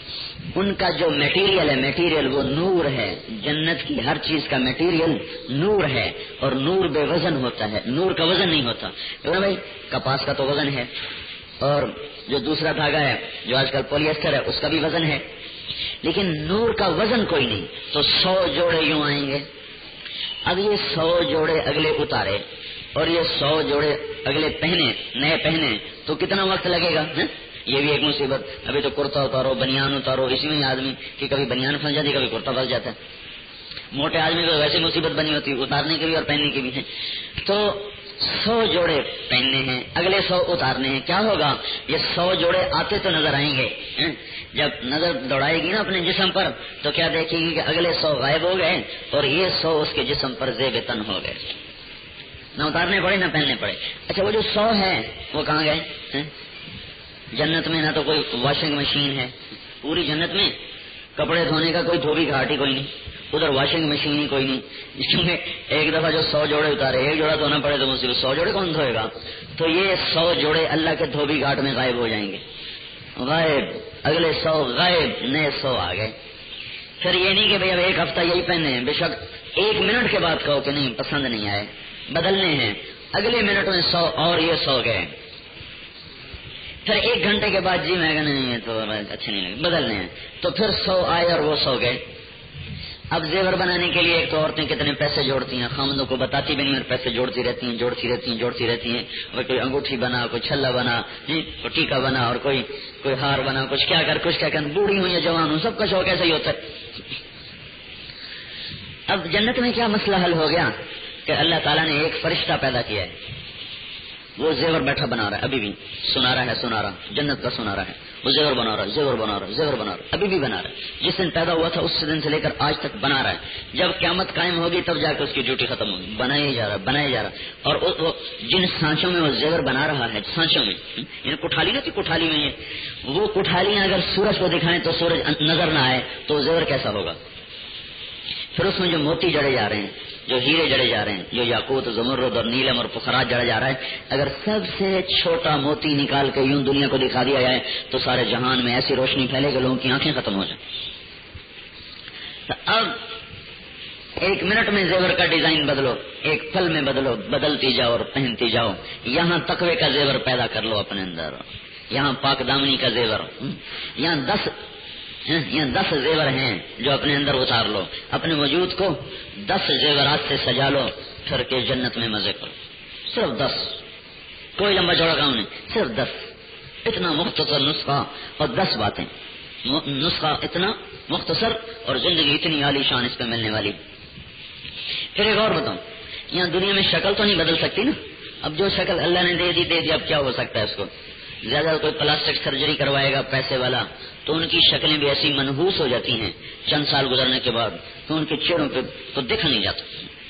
ان کا جو میٹیریل ہے، میٹیریل وہ نور ہے، جنت کی ہر چیز کا میٹیریل نور ہے، اور نور بے وزن ہوتا ہے، نور کا وزن نہیں ہوتا. بھائی کپاس کا تو وزن ہے، اور جو دوسرا دھاگا ہے جو آج کل پولیسٹر ہے اس کا بھی وزن ہے، لیکن نور کا وزن کوئی نہیں. تو 100 جوڑے یوں آئیں گے. اب یہ 100 جوڑے اگلے اتارے اور یہ 100 جوڑے اگلے پہنے، نئے پہنے، تو کتنا وقت لگے گا؟ یہ بھی ایک مصیبت. ابھی تو کرتا اتارو، بنیان اتارو، اسی میں آدمی کہ کبھی بنیان پھنس جاتی، کبھی کرتا پھنس جاتا ہے. موٹے آدمی کو ویسے مصیبت بنی ہوتی، اتارنے کی بھی اور پہننے کی بھی ہے. تو 100 جوڑے پہننے ہیں، اگلے 100 اتارنے ہیں. کیا ہوگا؟ یہ 100 جوڑے آتے تو نظر آئیں گے. جب نظر دوڑائے گی نا اپنے جسم پر تو کیا دیکھے گی کہ اگلے 100 غائب ہو گئے اور یہ 100 اس کے جسم پر زیب تن ہو گئے. نہ اتارنے پڑے نہ پہننے پڑے. اچھا وہ جو 100 ہے وہ کہاں گئے؟ جنت میں نہ تو کوئی واشنگ مشین ہے، پوری جنت میں کپڑے دھونے کا کوئی دھوبی گھاٹ ہی کوئی نہیں، ادھر واشنگ مشین ہی کوئی نہیں. اس میں ایک دفعہ جو 100 جوڑے اتارے، ایک جوڑا دھونا پڑے تو مصیبت، 100 جوڑے کون دھوئے گا؟ تو یہ 100 جوڑے اللہ کے دھوبی گھاٹ میں غائب ہو جائیں گے. غائب، اگلے 100 غائب، نئے 100 آ گئے. پھر یہ نہیں کہ بھئی اب ایک ہفتہ یہی پہنے ہیں، بے شک 1 منٹ کے بعد کہو کہ نہیں پسند نہیں آئے، بدلنے ہیں، اگلے منٹ میں 100 اور یہ 100 گئے. پھر 1 گھنٹے کے بعد جی میں کہا نہیں تو اچھے نہیں لگے، بدلنے ہیں. تو پھر 100 آئے اور وہ 100 گئے. اب زیور بنانے کے لیے ایک تو عورتیں کتنے پیسے جوڑتی ہیں، خامدوں کو بتاتی بھی نہیں اور پیسے جوڑتی رہتی ہیں. اور کوئی انگوٹھی بنا، کوئی چھلا بنا، کوئی ٹیکا بنا، اور کوئی ہار بنا، کچھ کیا کر بوڑھی ہوں یا جوان ہوں، سب کا شوق ایسا ہی ہوتا ہے. اب جنت میں کیا مسئلہ حل ہو گیا کہ اللہ تعالیٰ نے ایک فرشتہ پیدا کیا ہے، وہ زیور بیٹھا بنا رہا ہے، ابھی بھی سنارا جنت کا سنارا ہے، وہ زیور بنا رہا ہے، ابھی بھی بنا رہا ہے. جس دن پیدا ہوا تھا اس دن سے لے کر آج تک بنا رہا ہے. جب قیامت قائم ہوگی تب جا کے اس کی ڈیوٹی ختم ہوگی. بنایا ہی جا رہا. اور وہ جن سانچوں میں وہ زیور بنا رہا ہے، سانچوں میں یعنی کٹھالی نہ تھی، کٹھالی میں وہ کٹھالیاں اگر سورج کو دکھائیں تو سورج نظر نہ آئے تو وہ زیور کیسا ہوگا؟ پھر اس میں جو موتی جڑے جا رہے ہیں، جو ہیرے جڑے جا رہے ہیں، جو یاقوت، زمرد اور نیلم اور پخرات جڑا جا رہا ہے، اگر سب سے چھوٹا موتی نکال کے یوں دنیا کو دکھا دیا جائے تو سارے جہان میں ایسی روشنی پھیلے کہ لوگوں کی آنکھیں ختم ہو جائیں. تو اب 1 منٹ میں زیور کا ڈیزائن بدلو، ایک پل میں بدلتی جاؤ اور پہنتی جاؤ. یہاں تقوی کا زیور پیدا کر لو اپنے اندر، یہاں پاک دامنی کا زیور، یہاں 10 زیور ہیں جو اپنے اندر اتار لو. اپنے وجود کو 10 زیورات سے سجا لو، پھر کے جنت میں مزے کرو. صرف 10، کوئی لمبا چوڑا کام نہیں، صرف 10. اتنا مختصر نسخہ اور 10 باتیں. نسخہ اتنا مختصر اور زندگی اتنی عالی شان اس پہ ملنے والی. پھر ایک اور بتاؤں، یہاں دنیا میں شکل تو نہیں بدل سکتی نا. اب جو شکل اللہ نے دے دی اب کیا ہو سکتا ہے اس کو؟ زیادہ کوئی پلاسٹک سرجری کروائے گا پیسے والا تو ان کی شکلیں بھی ایسی منحوس ہو جاتی ہیں چند سال گزرنے کے بعد تو ان کے چہروں پہ تو دیکھا نہیں جاتا.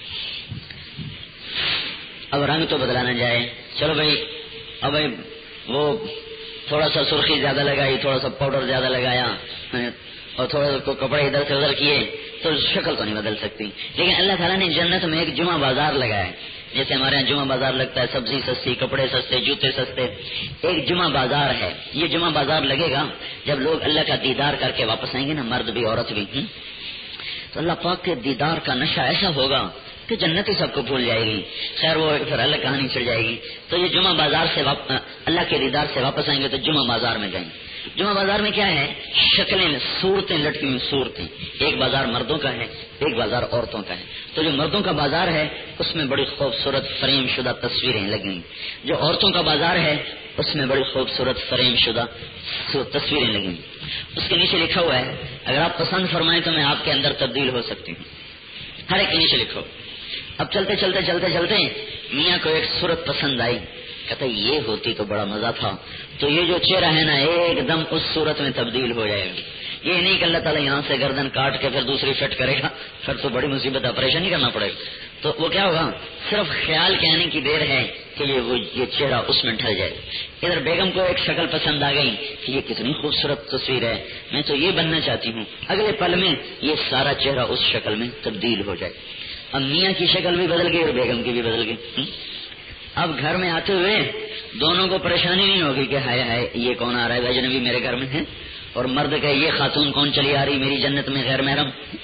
اب رنگ تو بدلانا جائے، چلو بھائی اب وہ تھوڑا سا سرخی زیادہ لگائی، تھوڑا سا پاؤڈر زیادہ لگایا اور تھوڑا سا کپڑے ادھر سے ادھر کیے تو شکل تو نہیں بدل سکتی. لیکن اللہ تعالیٰ نے جنت میں ایک جمعہ بازار لگایا ہے، جیسے ہمارے یہاں جمعہ بازار لگتا ہے، سبزی سستی، کپڑے سستے، جوتے سستے. ایک جمعہ بازار ہے. یہ جمعہ بازار لگے گا جب لوگ اللہ کا دیدار کر کے واپس آئیں گے نا، مرد بھی عورت بھی، تو اللہ پاک کے دیدار کا نشہ ایسا ہوگا کہ جنت ہی سب کو بھول جائے گی. خیر وہ پھر الگ کہانی چڑھ جائے گی. تو یہ جمعہ بازار سے اللہ کے دیدار سے واپس آئیں گے تو جمعہ بازار میں جائیں گے. جمعہ بازار میں کیا ہے؟ شکلیں، صورتیں لٹکی ہوئی صورتیں. ایک بازار مردوں کا ہے، ایک بازار عورتوں کا ہے. تو جو مردوں کا بازار ہے اس میں بڑی خوبصورت فریم شدہ تصویریں لگی. جو عورتوں کا بازار ہے اس میں بڑی خوبصورت فریم شدہ تصویریں لگی. اس کے نیچے لکھا ہوا ہے اگر آپ پسند فرمائیں تو میں آپ کے اندر تبدیل ہو سکتی ہوں. ہر ایک کے نیچے لکھو. اب چلتے چلتے میاں کو ایک صورت پسند آئی، کہتا یہ ہوتی تو بڑا مزہ تھا. تو یہ جو چہرہ ہے نا ایک دم اس صورت میں تبدیل ہو جائے گی. یہ نہیں کہ اللہ تعالیٰ یہاں سے گردن کاٹ کے پھر دوسری فٹ کرے گا، پھر تو بڑی مصیبت، آپریشن ہی کرنا پڑے گا. تو وہ کیا ہوگا؟ صرف خیال کے آنے کی دیر ہے کہ یہ چہرہ اس میں ڈھل جائے. ادھر بیگم کو ایک شکل پسند آ گئی کہ یہ کتنی خوبصورت تصویر ہے، میں تو یہ بننا چاہتی ہوں. اگلے پل میں یہ سارا چہرہ اس شکل میں تبدیل ہو جائے. اب میاں کی شکل بھی بدل گئی اور بیگم کی بھی بدل گئی. اب گھر میں آتے ہوئے دونوں کو پریشانی نہیں ہوگی کہ ہائے ہائے یہ کون آ رہا ہے اجنبی میرے گھر میں ہے. اور مرد کہ یہ خاتون کون چلی آ رہی میری جنت میں غیر محرم،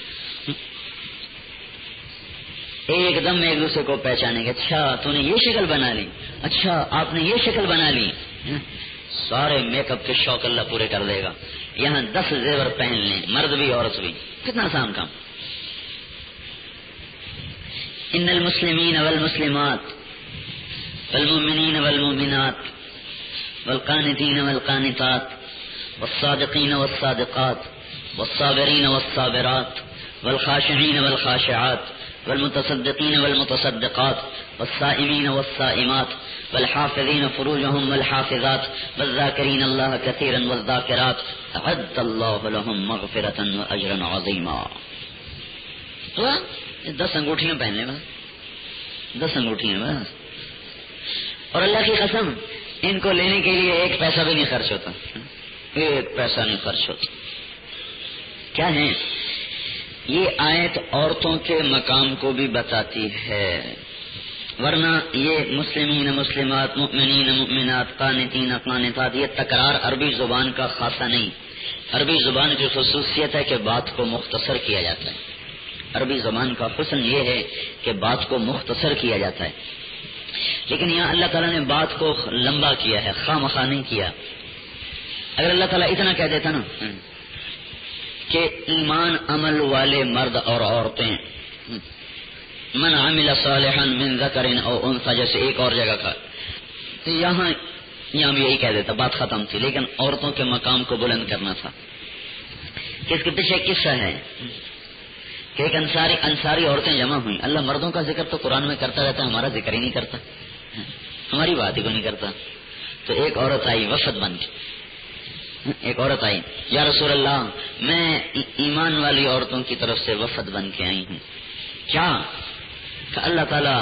ایک دم ایک دوسرے کو پہچانے گے. اچھا تو نے یہ شکل بنا لی، اچھا آپ نے یہ شکل بنا لی. سارے میک اپ کے شوق اللہ پورے کر دے گا. یہاں 10 زیور پہن لیں، مرد بھی عورت بھی. کتنا آسان کام. ان المسلمین والمسلمات والمؤمنین والمؤمنات والقانتین والقانتات والصادقین والصادقات والصابرین والصابرات والخاشعین والخاشعات والمتصدقین والمتصدقات والصائمین والصائمات والحافظین فروجهم والحافظات والذاکرین اللہ کثیرا والذاکرات اعد اللہ لهم مغفرۃ واجرا عظیما. 10 انگوٹھیاں پہن لیں بس، 10 انگوٹھیاں بس. اور اللہ کی قسم ان کو لینے کے لیے ایک پیسہ بھی نہیں خرچ ہوتا، ایک پیسہ نہیں خرچ ہوتا. کیا ہے یہ آیت عورتوں کے مقام کو بھی بتاتی ہے، ورنہ یہ مسلمین مسلمات مؤمنین مؤمنات قانتین قانتات یہ تکرار عربی زبان کا خاصہ نہیں. عربی زبان کی خصوصیت ہے کہ بات کو مختصر کیا جاتا ہے. عربی زبان کا حسن یہ ہے کہ بات کو مختصر کیا جاتا ہے. لیکن یہاں اللہ تعالیٰ نے بات کو لمبا کیا ہے، خواہ مخواہ نہیں کیا. اگر اللہ تعالیٰ اتنا کہہ دیتا نا کہ ایمان عمل والے مرد اور عورتیں، من عمل صالحا من ذکر او انثى، جیسے ایک اور جگہ کا، تو یہاں بھی یہی کہہ دیتا، بات ختم تھی. لیکن عورتوں کے مقام کو بلند کرنا تھا. کہ اس کے پیچھے قصہ ہے کہ ایک انصاری عورتیں جمع ہوئی. اللہ مردوں کا ذکر تو قرآن میں کرتا رہتا ہے، ہمارا ذکر ہی نہیں کرتا، ہماری بات ہی کو نہیں کرتا. تو ایک عورت آئی وفد بن کے، ایک عورت آئی، یا رسول اللہ میں ایمان والی عورتوں کی طرف سے وفد بن کے آئی ہوں. کیا کہ اللہ تعالیٰ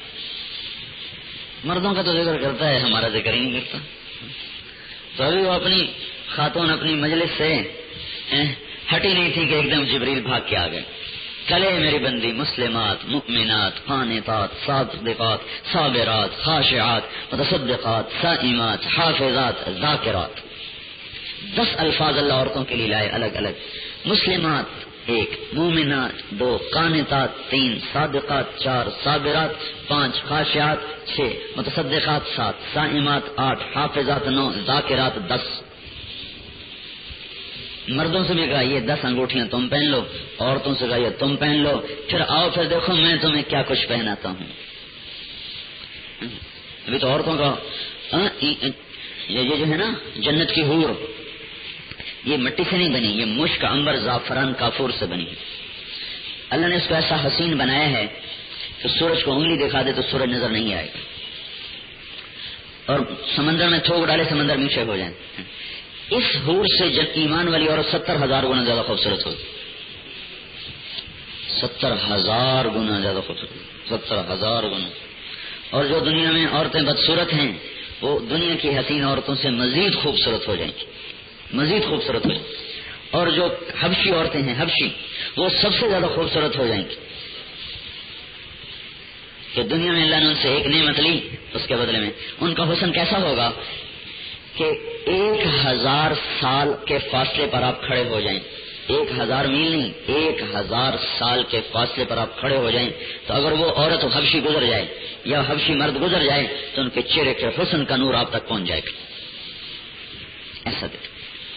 مردوں کا تو ذکر کرتا ہے، ہمارا ذکر ہی نہیں کرتا. تو ابھی وہ اپنی خاتون اپنی مجلس سے ہٹی نہیں تھی کہ ایک دم جبریل بھاگ کے آ گئے. چلے میری بندی مسلمات مؤمنات قانتات صادقات صابرات خاشعات متصدقات صائمات حافظات ذاکرات. 10 الفاظ اللہ عورتوں کے لیے لائے الگ الگ. مسلمات 1، مومنات 2، قانتات 3، صادقات 4، صابرات 5، خاشعات 6، متصدقات 7، صائمات 8، حافظات 9، ذاکرات 10. مردوں سے بھی کہا یہ 10 انگوٹھیاں تم پہن لو، عورتوں سے کہا یہ تم پہن لو. پھر آؤ پھر دیکھو میں تمہیں کیا کچھ پہناتا ہوں. ابھی تو عورتوں کا یہ جو ہے نا جنت کی حور، یہ مٹی سے نہیں بنی، یہ مشک عنبر زعفران کافور سے بنی. اللہ نے اس کو ایسا حسین بنایا ہے کہ سورج کو انگلی دکھا دے تو سورج نظر نہیں آئے گا، اور سمندر میں تھوک ڈالے سمندر میٹھے ہو جائیں. اس حور سے جب ایمان والی عورت 70,000 گنا زیادہ خوبصورت ہوگی، 70,000 گنا زیادہ خوبصورت، 70,000 گنا. اور جو دنیا میں عورتیں بدصورت ہیں وہ دنیا کی حسین عورتوں سے مزید خوبصورت ہو جائیں گی، مزید خوبصورت ہو جائیں. اور جو حبشی عورتیں ہیں حبشی، وہ سب سے زیادہ خوبصورت ہو جائیں گی. کہ دنیا میں اللہ نے ان سے ایک نعمت لی، اس کے بدلے میں ان کا حسن کیسا ہوگا کہ 1000 سال کے فاصلے پر آپ کھڑے ہو جائیں. 1000 میل نہیں، 1000 سال کے فاصلے پر آپ کھڑے ہو جائیں تو اگر وہ عورت حبشی گزر جائے یا حبشی مرد گزر جائے تو ان کے چہرے کے حسن کا نور آپ تک پہنچ جائے گا. ایسا دیکھ.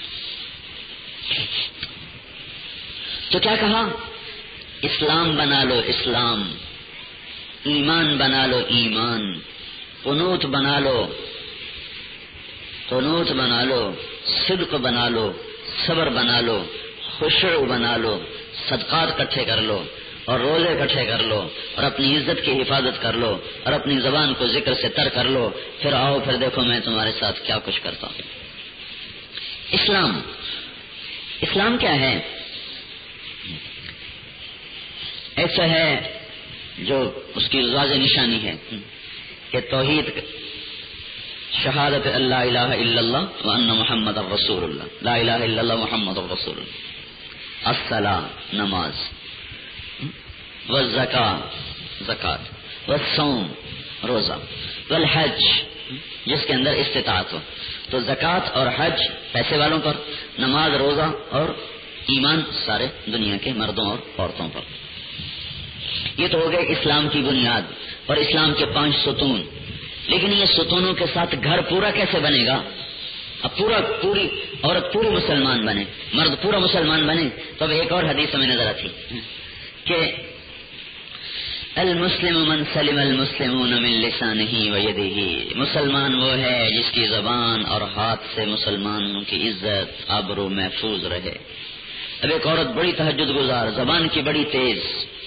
تو کیا کہا؟ اسلام بنا لو اسلام، ایمان بنا لو ایمان، قنوت بنا لو، قنوت بنا لو، صدق بنا لو، صبر بنا لو، خشوع بنا لو، صدقات اکٹھے کر لو اور روزے اکٹھے کر لو اور اپنی عزت کی حفاظت کر لو اور اپنی زبان کو ذکر سے تر کر لو. پھر آؤ پھر دیکھو میں تمہارے ساتھ کیا کچھ کرتا ہوں. اسلام، اسلام کیا ہے؟ ایسا ہے جو اس کی واضح نشانی ہے کہ توحید، شہادت اللہ الہ الا اللہ وان محمد الرسول اللہ، لا الہ الا اللہ محمد الرسول اللہ، الصلاۃ نماز، والزکاۃ زکات، والصوم روزہ، والحج جس کے اندر استطاعت ہو، تو زکوٰۃ اور حج پیسے والوں پر، نماز روزہ اور ایمان سارے دنیا کے مردوں اور عورتوں پر. یہ تو ہو گئے اسلام کی بنیاد اور اسلام کے 5 ستون. لیکن یہ ستونوں کے ساتھ گھر پورا کیسے بنے گا؟ اب پوری عورت پوری مسلمان بنے، مرد پورا مسلمان بنے. تو اب ایک اور حدیث ہمیں نظر آتی کہ المسلم من سلم المسلمون من لسانه ويده، مسلمان وہ ہے جس کی زبان اور ہاتھ سے مسلمانوں کی عزت آبرو محفوظ رہے. اب ایک عورت بڑی تہجد گزار، زبان کی بڑی تیز،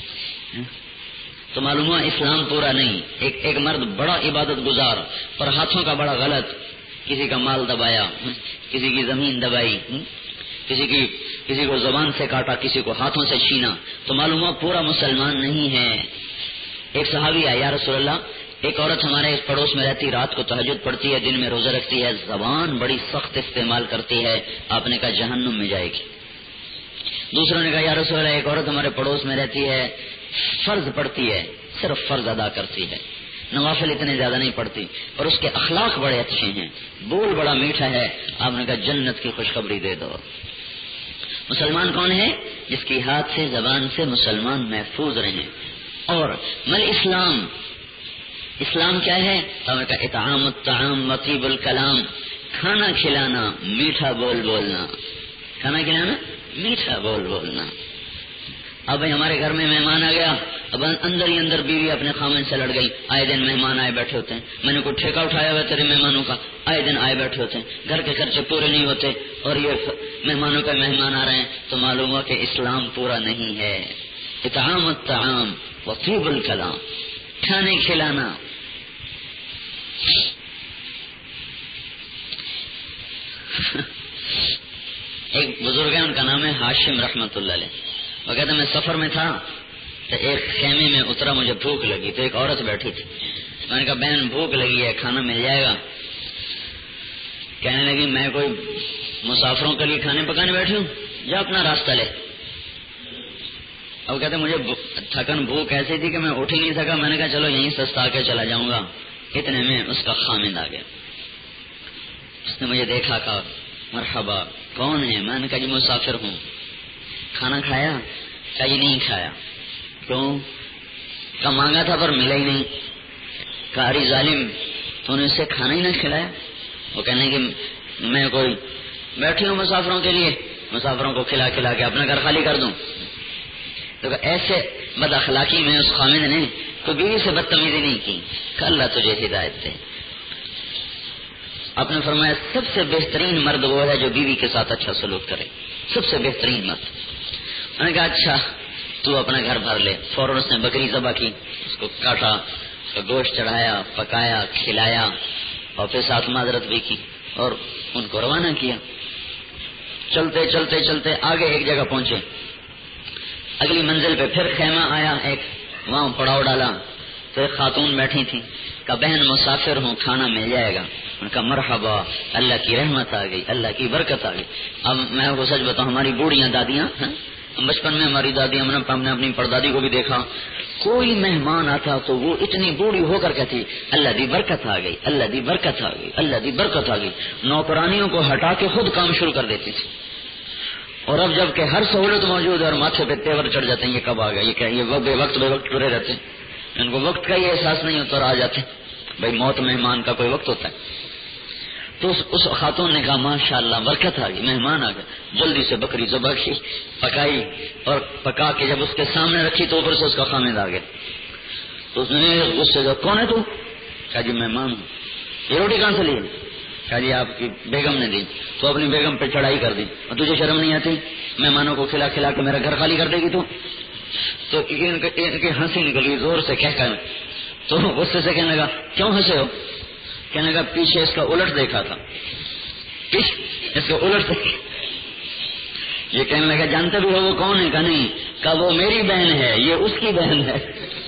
تو معلوم ہوا اسلام پورا نہیں. ایک مرد بڑا عبادت گزار پر ہاتھوں کا بڑا غلط، کسی کا مال دبایا، کسی کی زمین دبائی، کسی کو زبان سے کاٹا، کسی کو ہاتھوں سے چھینا، تو معلوم ہوا پورا مسلمان نہیں ہے. ایک صحابی آیا، یا رسول اللہ ایک عورت ہمارے اس پڑوس میں رہتی، رات کو تہجد پڑھتی ہے، دن میں روزہ رکھتی ہے، زبان بڑی سخت استعمال کرتی ہے، آپ نے کہا جہنم میں جائے گی. دوسروں نے کہا یا رسول اللہ ایک عورت ہمارے پڑوس میں رہتی ہے، فرض پڑھتی ہے، صرف فرض ادا کرتی ہے، نوافل اتنے زیادہ نہیں پڑھتی، اور اس کے اخلاق بڑے اچھے ہیں، بول بڑا میٹھا ہے، آپ نے کہا جنت کی خوشخبری دے دو. مسلمان کون ہے؟ جس کی ہاتھ سے زبان سے مسلمان محفوظ رہیں. اور مل اسلام کیا ہے؟ اطعام الطعام وطیب الکلام، کھانا کھلانا، میٹھا بول بولنا، کھانا کھلانا، میٹھا بول بولنا. اب بھائی ہمارے گھر میں مہمان آ گیا، اب اندر ہی اندر بیوی اپنے خامن سے لڑ گئی. آئے دن مہمان آئے بیٹھے ہوتے ہیں، میں نے کوئی ٹھیکہ اٹھایا ہوا تیرے مہمانوں کا؟ آئے دن آئے بیٹھے ہوتے ہیں، گھر کے خرچے پورے نہیں ہوتے اور یہ مہمانوں کا مہمان آ رہے ہیں، تو معلوم ہوا کہ اسلام پورا نہیں ہے. اطعام الطعام وطیب الکلام، کھانے کھلانا. ایک بزرگ ہے، ان کا نام ہے ہاشم رحمت اللہ علیہ. وہ کہتے میں سفر میں تھا تو ایک خیمے میں اترا، مجھے بھوک لگی تو ایک عورت بیٹھی تھی. میں نے کہا بہن بھوک لگی ہے، کھانا مل جائے گا؟ کہنے لگی میں کوئی مسافروں کے لیے کھانے پکانے بیٹھی ہوں، جا اپنا راستہ لے. اب کہتے مجھے تھکن بھوک ایسی تھی کہ میں اٹھ ہی نہیں سکا. میں نے کہا چلو یہیں سستا کے چلا جاؤں گا. اتنے میں اس کا خامند آ گیا. اس نے مجھے دیکھا، کہا مرحبا، کون ہے؟ میں نے کہا جی مسافر ہوں. کھانا کھایا؟ کہا جی نہیں کھایا. کیوں؟ کہا مانگا تھا پر ملا ہی نہیں. کہا اری ظالم، تو نے اسے کھانا ہی نہ کھلایا؟ وہ کہنے کہ میں کوئی بیٹھی ہوں مسافروں کے لیے، مسافروں کو کھلا کھلا کے اپنا گھر خالی کر دوں؟ تو ایسے بد اخلاقی میں اس خامد نے تو بیوی سے بدتمیزی نہیں کی کہ اللہ تجھے ہدایت دے. آپ نے فرمایا سب سے بہترین مرد وہ ہے جو بیوی کے ساتھ اچھا سلوک کرے، سب سے بہترین مرد. میں نے کہا اچھا تو اپنا گھر بھر لے. فوراً اس نے بکری ذبح کی، اس کو کاٹا، اس کا گوشت چڑھایا، پکایا، کھلایا اور پھر ساتھ معذرت بھی کی اور ان کو روانہ کیا. چلتے چلتے چلتے آگے ایک جگہ پہنچے. اگلی منزل پہ پھر خیمہ آیا، ایک وہاں پڑاؤ ڈالا تو ایک خاتون بیٹھی تھی. کہا بہن مسافر ہوں، کھانا مل جائے گا؟ ان کا مرحبا، اللہ کی رحمت آ گئی، اللہ کی برکت آ گئی. اب میں کو سچ بتاؤں، ہماری بوڑھیاں دادیاں، بچپن میں ہماری دادیاں، ہم نے اپنی پردادی کو بھی دیکھا، کوئی مہمان آتا تو وہ اتنی بوڑھی ہو کر کہتی اللہ دی برکت آ گئی، اللہ دی برکت آ گئی، اللہ دی برکت آ گئی. نوکرانیوں کو ہٹا کے خود کام شروع کر دیتی تھی. اور اب جب کہ ہر سہولت موجود ہے اور ماتھے پہ تیور چڑھ جاتے ہیں، یہ کب آ گیا، یہ کیا، یہ بے وقت ٹرے رہتے ہیں، ان کو وقت کا ہی احساس نہیں ہوتا اور آ جاتے ہیں. بھائی موت مہمان کا کوئی وقت ہوتا ہے. تو اس خاتون نے کہا ماشاءاللہ برکت آ گئی، مہمان آ گیا. جلدی سے بکری ذبح کی، پکائی اور پکا کے جب اس کے سامنے رکھی تو اوپر سے اس کا خامد آ گیا. تو اس نے غصے سے کون ہے تو؟ کہا جی مہمان ہوں. یہ روٹی کہاں سے لی؟ کہا جی آپ کی بیگم نے دی. تو اپنی بیگم پہ چڑھائی کر دی. اور تجھے شرم نہیں آتی مہمانوں کو کھلا کھلا کے میرا گھر خالی کر دے گی تو ان کی ہنسی نکل گئی زور سے کہہ کر. تو غصے سے کہنے لگا کیوں ہنسے ہو؟ کہنے لگا پیچھے اس کا الٹ دیکھا تھا، اس کو الٹ دیکھا. یہ کہنے لگا جانتے بھی ہو وہ کون ہے؟ کہا نہیں. کہا وہ میری بہن ہے، یہ اس کی بہن ہے.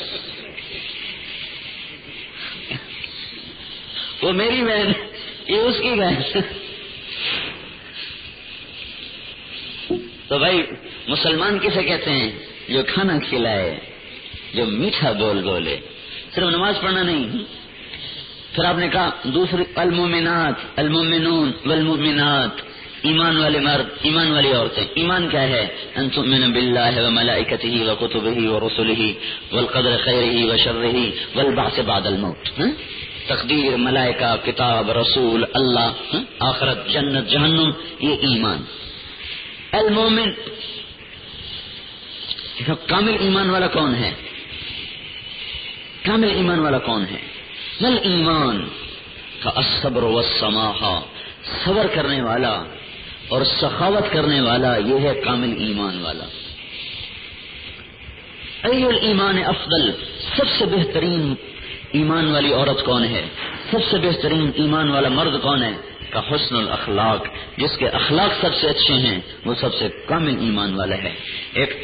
وہ میری بہن، یہ اس کی بہن. تو بھائی مسلمان کسے کہتے ہیں؟ جو کھانا کھلائے، جو میٹھا بول بولے. صرف نماز پڑھنا نہیں، پھر آپ نے کہا دوسری المومنات المومنون والمؤمنات، ایمان والے مرد، ایمان والی عورتیں. ایمان کیا ہے؟ ان تؤمن باللہ وملائکتہ وکتبہ ورسلہ والقدر خیرہ وشرہ والبعث بعد الموت. تقدیر، ملائکہ، کتاب، رسول، اللہ، آخرت، جنت، جہنم، یہ ایمان. المومن کامل ایمان والا کون ہے؟ کامل ایمان والا کون ہے؟ مل ایمان کا الصبر والسماحہ، صبر کرنے والا اور سخاوت کرنے والا، یہ ہے کامل ایمان والا. ای الایمان افضل، سب سے بہترین ایمان والی عورت کون ہے؟ سب سے بہترین ایمان والا مرد کون ہے؟ کا حسن الاخلاق، جس کے اخلاق سب سے اچھے ہیں وہ سب سے کامل ایمان والا ہے. ایک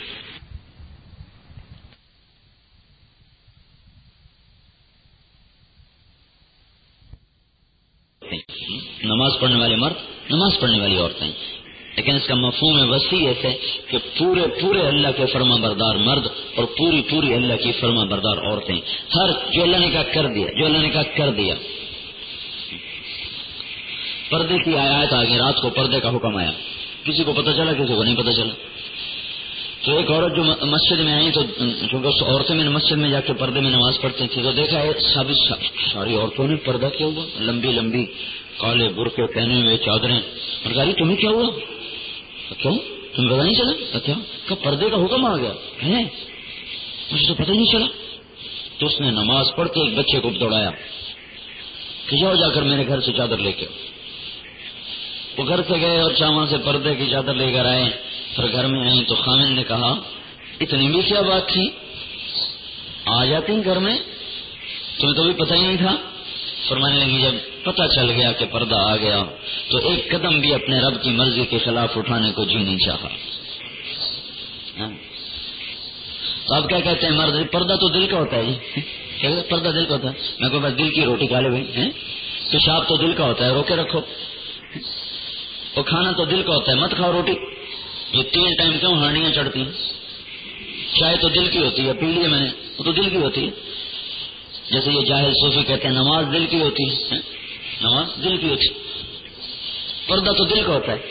نماز پڑھنے والے مرد، نماز پڑھنے والی عورتیں، لیکن اس کا مفہوم وسیع ہے کہ پورے اللہ کے فرما بردار مرد اور پوری اللہ کی فرما بردار عورتیں. ہر جو اللہ نے کہا کر دیا، جو اللہ نے کہا کر دیا. پردے کی آیات آگے، رات کو پردے کا حکم آیا، کسی کو پتہ چلا کسی کو نہیں پتہ چلا. تو ایک عورت جو مسجد میں آئی، تو چونکہ عورتیں میں مسجد میں جا کے پردے میں نماز پڑھتی تھی، تو دیکھا ہے ساری عورتوں نے پردہ کیا ہوا، لمبی لمبی کالے برقے پہنے ہوئے چادریں. اور کہا تمہیں کیا ہوا؟ کیوں تمہیں پتا نہیں چلا؟ کیا کہ پردے کا حکم آ گیا ہے، مجھے تو پتہ ہی نہیں چلا. تو اس نے نماز پڑھ کے ایک بچے کو دوڑایا کہ جا کر میرے گھر سے چادر لے کے. وہ گھر سے گئے اور چاواں سے پردے کی چادر لے کر آئے. پھر گھر میں آئی تو خامن نے کہا اتنی بھی کیا بات تھی، آ جاتی گھر میں، تمہیں تو بھی پتہ ہی نہیں تھا. فرمانے لگی جب پتہ چل گیا کہ پردہ آ گیا تو ایک قدم بھی اپنے رب کی مرضی کے خلاف اٹھانے کو جی نہیں چاہا. تو آپ کیا کہتے ہیں مرد؟ پردہ تو دل کا ہوتا ہے جی. کیا پردہ دل کا ہوتا ہے؟ میں کو بس دل کی روٹی کھا لے بھائی، پیشاب تو دل کا ہوتا ہے، روکے رکھو. وہ کھانا تو دل کا ہوتا ہے، مت کھاؤ روٹی. یہ 3 ٹائم کیوں ہانڈیاں چڑھتی ہیں؟ چائے تو دل کی ہوتی ہے، پی لیے میں نے، وہ تو دل کی ہوتی ہے. جیسے یہ جاہل صوفی کہتے ہیں نماز دل کی ہوتی ہے، نماز دل کی ہوتی ہے، پردہ تو دل کا ہوتا ہے.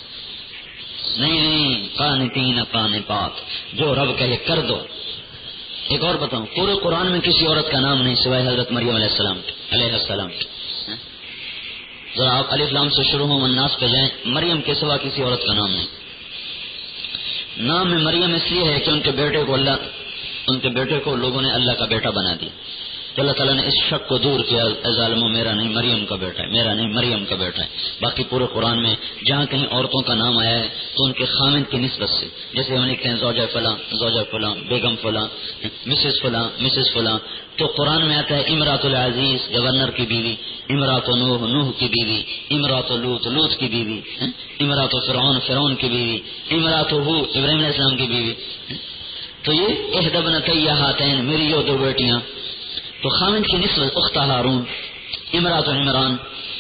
نہیں، قانتین قانتات، جو رب کہے کر دو. ایک اور بتاؤں، پورے قرآن میں کسی عورت کا نام نہیں سوائے حضرت مریم علیہ السلام. ذرا آپ الف لام سے شروع ہوں الناس پہ جائیں، مریم کے سوا کسی عورت کا نام نہیں. نام میں مریم اس لیے ہے کہ ان کے بیٹے کو لوگوں نے اللہ کا بیٹا بنا دیا. تو اللہ تعالیٰ نے اس شک کو دور کیا، اے ظالموں میرا نہیں مریم کا بیٹا ہے، میرا نہیں مریم کا بیٹا ہے. باقی پورے قرآن میں جہاں کہیں عورتوں کا نام آیا ہے تو ان کے خامند کی نسبت سے، جیسے ہم لکھتے ہیں زوجہ فلاں، بیگم فلاں، مسز فلاں. تو قرآن میں آتا ہے امرات العزیز گورنر کی بیوی، امرات نوح کی بیوی، امرات لوط کی بیوی، امرات فرعون کی بیوی، امرات ابراہیم علیہ السلام کی بیوی. تو یہ احدی ابنتی ہاتین، میری یہ 2 بیٹیاں. تو خامن کی نسبت اخت ہارون، امرات عمران.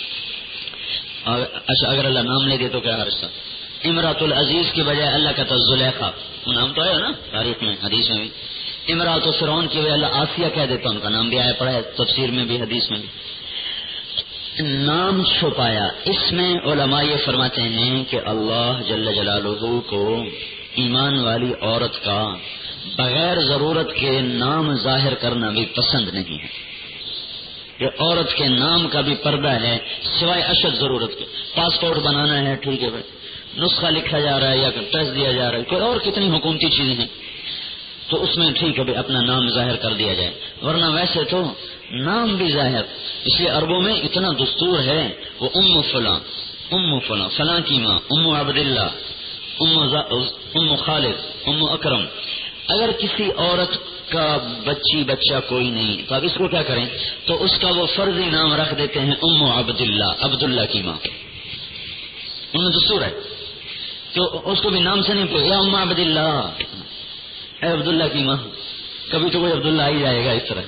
اچھا اگر اللہ نام لے دے تو کیا حرج تھا؟ امرات العزیز کی بجائے اللہ کا زلیخا، وہ نام تو ہے نا تاریخ میں حدیث میں بھی. امرات فرعون کی بجائے اللہ آسیہ کہہ دیتا، ان کا نام بھی آیا پڑا ہے تفسیر میں بھی حدیث میں بھی. نام چھپایا. اس میں علماء یہ فرماتے ہیں کہ اللہ جل جلالہ کو ایمان والی عورت کا بغیر ضرورت کے نام ظاہر کرنا بھی پسند نہیں ہے. یہ عورت کے نام کا بھی پردہ ہے سوائے اشد ضرورت کے. پاسپورٹ بنانا ہے ٹھیک ہے بھائی، نسخہ لکھا جا رہا ہے یا ٹیسٹ دیا جا رہا ہے، کوئی اور کتنی حکومتی چیزیں ہیں، تو اس میں ٹھیک ہے بھائی اپنا نام ظاہر کر دیا جائے. ورنہ ویسے تو نام بھی ظاہر، اس لیے عربوں میں اتنا دستور ہے. وہ ام فلاں فلاں کی ماں، ام عبداللہ، ام خالد، ام اکرم. اگر کسی عورت کا بچہ کوئی نہیں تو اب اس کو کیا کریں؟ تو اس کا وہ فرضی نام رکھ دیتے ہیں ام عبداللہ، عبداللہ کی ماں. ان میں دستور ہے تو اس کو بھی نام سے نہیں پوچھے یا ام عبداللہ، اے عبداللہ کی ماں. کبھی تو کوئی عبداللہ آ ہی جائے گا اس طرح.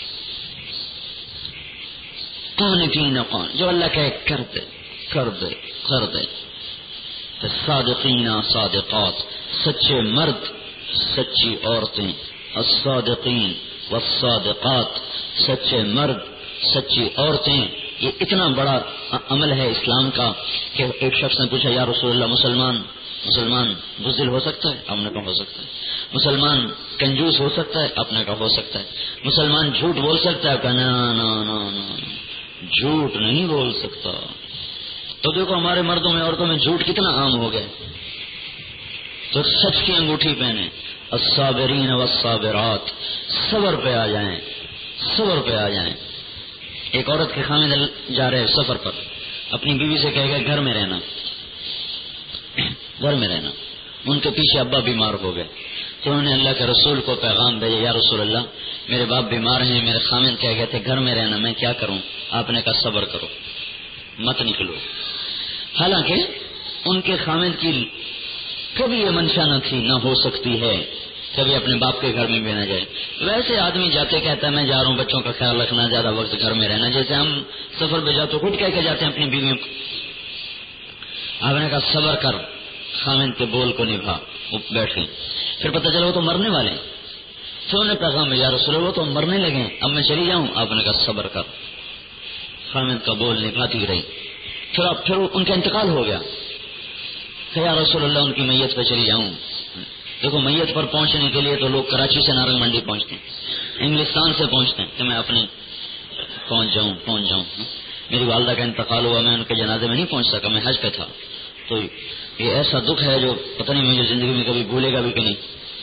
قانتین، جو اللہ کہے کر دے. صادقین صادقات، سچے مرد سچی عورتیں. الصادقین والصادقات، سچے مرد سچی عورتیں، یہ اتنا بڑا عمل ہے اسلام کا کہ ایک شخص نے پوچھا یا رسول اللہ مسلمان بزدل ہو سکتا ہے؟ آپ نے کہا ہو سکتا ہے. مسلمان کنجوس ہو سکتا ہے؟ آپ نے کہا ہو سکتا ہے. مسلمان جھوٹ بول سکتا ہے؟ کہا نا جھوٹ نہیں بول سکتا. تو دیکھو ہمارے مردوں میں عورتوں میں جھوٹ کتنا عام ہو گیا. تو سچ کی انگوٹھی پہنے، الصابرین والصابرات، صبر پہ آ جائیں، صبر پہ آ جائیں. ایک عورت کے خامد جا رہے سفر پر، اپنی بیوی سے کہے گئے گھر میں رہنا. ان کے پیچھے ابا بیمار ہو گئے تو انہوں نے اللہ کے رسول کو پیغام بھیجا، یا رسول اللہ میرے باپ بیمار ہیں، میرے خامد کہہ گئے تھے گھر میں رہنا، میں کیا کروں؟ آپ نے کہا صبر کرو، مت نکلو. حالانکہ ان کے خامد کی کبھی یہ منشا نہ تھی، نہ ہو سکتی ہے کبھی اپنے باپ کے گھر میں بھی نہ جائے. ویسے آدمی جاتے کہتا ہے میں جا رہا ہوں، بچوں کا خیال رکھنا، زیادہ وقت گھر میں رہنا، جیسے ہم سفر پہ جاتے خود کہہ کے جاتے ہیں اپنی بیویوں کو. آپ نے کہا صبر کر، خامد کے بول کو نبھا. وہ بیٹھ گئی. پھر پتہ چلا وہ تو مرنے والے ہیں. پھر انہوں نے پیغام یا رسول اللہ وہ تو مرنے لگے، اب میں چلی جاؤں؟ آپ نے کہا صبر کر. خامد کا بول نبھاتی رہی. پھر ان کا انتقال ہو گیا کہ یا رسول اللہ ان کی میت پہ چلی جاؤں. دیکھو میت پر پہنچنے کے لیے تو لوگ کراچی سے نارنگ منڈی پہنچتے ہیں، انگلستان سے پہنچتے ہیں کہ میں اپنے پہنچ جاؤں. میری والدہ کا انتقال ہوا، میں ان کے جنازے میں نہیں پہنچ سکا، میں حج پہ تھا. تو یہ ایسا دکھ ہے جو پتہ نہیں مجھے زندگی میں کبھی بھولے گا بھی کہ نہیں.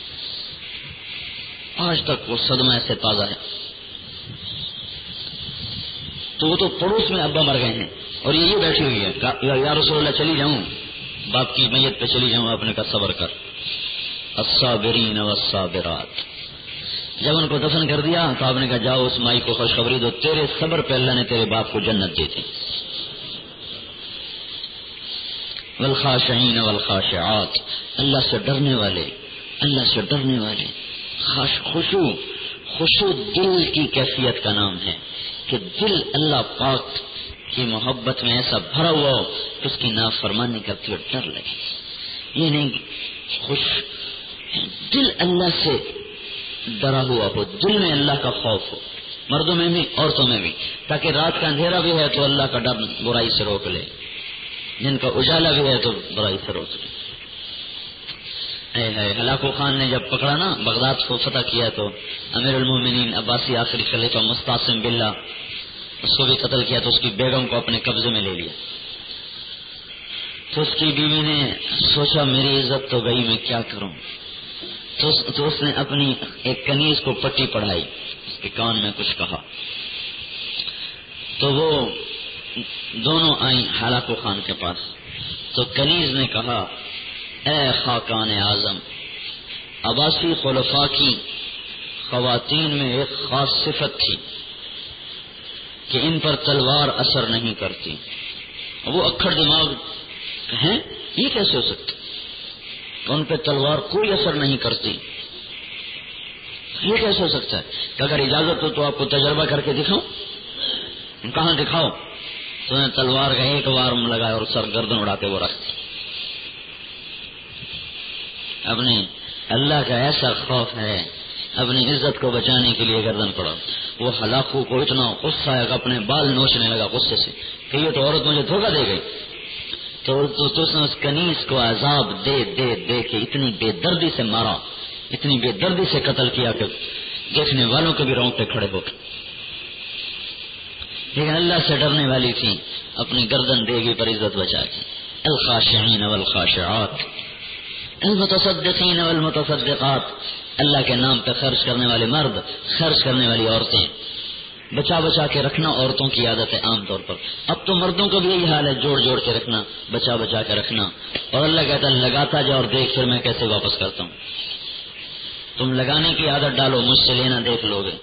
آج تک وہ صدمہ ایسے تازہ ہے. تو وہ تو پڑوس میں ابا مر گئے ہیں اور یہ بیٹھی ہوئی ہے، یا رسول اللہ چلی جاؤں، باپ کی میت پہ چلی جاؤں؟ آپ نے کہا صبر کر، الصابرین والصابرات. جب ان کو دفن کر دیا تو آپ نے کہا جاؤ اس مائی کو خوشخبری دو، تیرے صبر پہ اللہ نے تیرے باپ کو جنت دی تھی. والخاشعین والخاشعات، اللہ سے ڈرنے والے. خشوع دل کی کیفیت کا نام ہے کہ دل اللہ پاک کی محبت میں ایسا بھرا ہوا ہو کہ اس کی نافرمانی کرتے ہوئے ڈر لگے. یہ نہیں دل اللہ سے ڈرا ہوا ہو، دل میں اللہ کا خوف ہو، مردوں میں بھی عورتوں میں بھی، تاکہ رات کا اندھیرا بھی ہے تو اللہ کا ڈر برائی سے روک لے، دن کا اجالا بھی ہے تو برائی سے روک لے. ہلاکو خان نے جب پکڑا نا بغداد کو فتح کیا تو امیر المومنین عباسی آخری خلیفہ مستعصم باللہ اس کو بھی قتل کیا تو اس کی بیگم کو اپنے قبضے میں لے لیا. تو اس کی بیوی نے سوچا میری عزت تو گئی، میں کیا کروں؟ تو اس نے اپنی ایک کنیز کو پٹی پڑھائی، اس کے کان میں کچھ کہا تو وہ دونوں آئیں ہلاکو خان کے پاس. تو کنیز نے کہا اے خاقان اعظم، عباسی خلفاء کی خواتین میں ایک خاص صفت تھی کہ ان پر تلوار اثر نہیں کرتی. وہ اکھڑ دماغ ہیں، یہ کیسے ہو سکتا؟ ان پہ تلوار کوئی اثر نہیں کرتی، یہ کیسے ہو سکتا ہے؟ کہ اگر اجازت ہو تو آپ کو تجربہ کر کے دکھاؤں. کہاں دکھاؤ؟ تو انہیں تلوار کا ایک وار لگایا اور سر گردن اڑاتے وہ رکھ. اپنے اللہ کا ایسا خوف ہے، اپنی عزت کو بچانے کے لیے گردن پڑا. وہ ہلاکو کو اتنا غصہ ہے کہ اپنے بال نوچنے لگا غصے سے کہ یہ تو عورت مجھے دھوکہ دے گئی. تو اس نے اس کنیز کو عذاب دے دے دے کے اتنی بے دردی سے مارا، اتنی بے دردی سے قتل کیا کہ دیکھنے والوں کے بھی رونگٹے کھڑے ہو گئے. لیکن اللہ سے ڈرنے والی تھی، اپنی گردن دے گی پر عزت بچا کے. الخاشعین والخاشعات، المتصدقین والمتصدقات، اللہ کے نام پہ خرچ کرنے والے مرد، خرچ کرنے والی عورتیں. بچا بچا کے رکھنا عورتوں کی عادت ہے عام طور پر. اب تو مردوں کا بھی یہی حال ہے، جوڑ جوڑ کے رکھنا، بچا بچا کے رکھنا. اور اللہ کہتا ہے لگاتا جا اور دیکھ پھر میں کیسے واپس کرتا ہوں. تم لگانے کی عادت ڈالو، مجھ سے لینا دیکھ لو گے.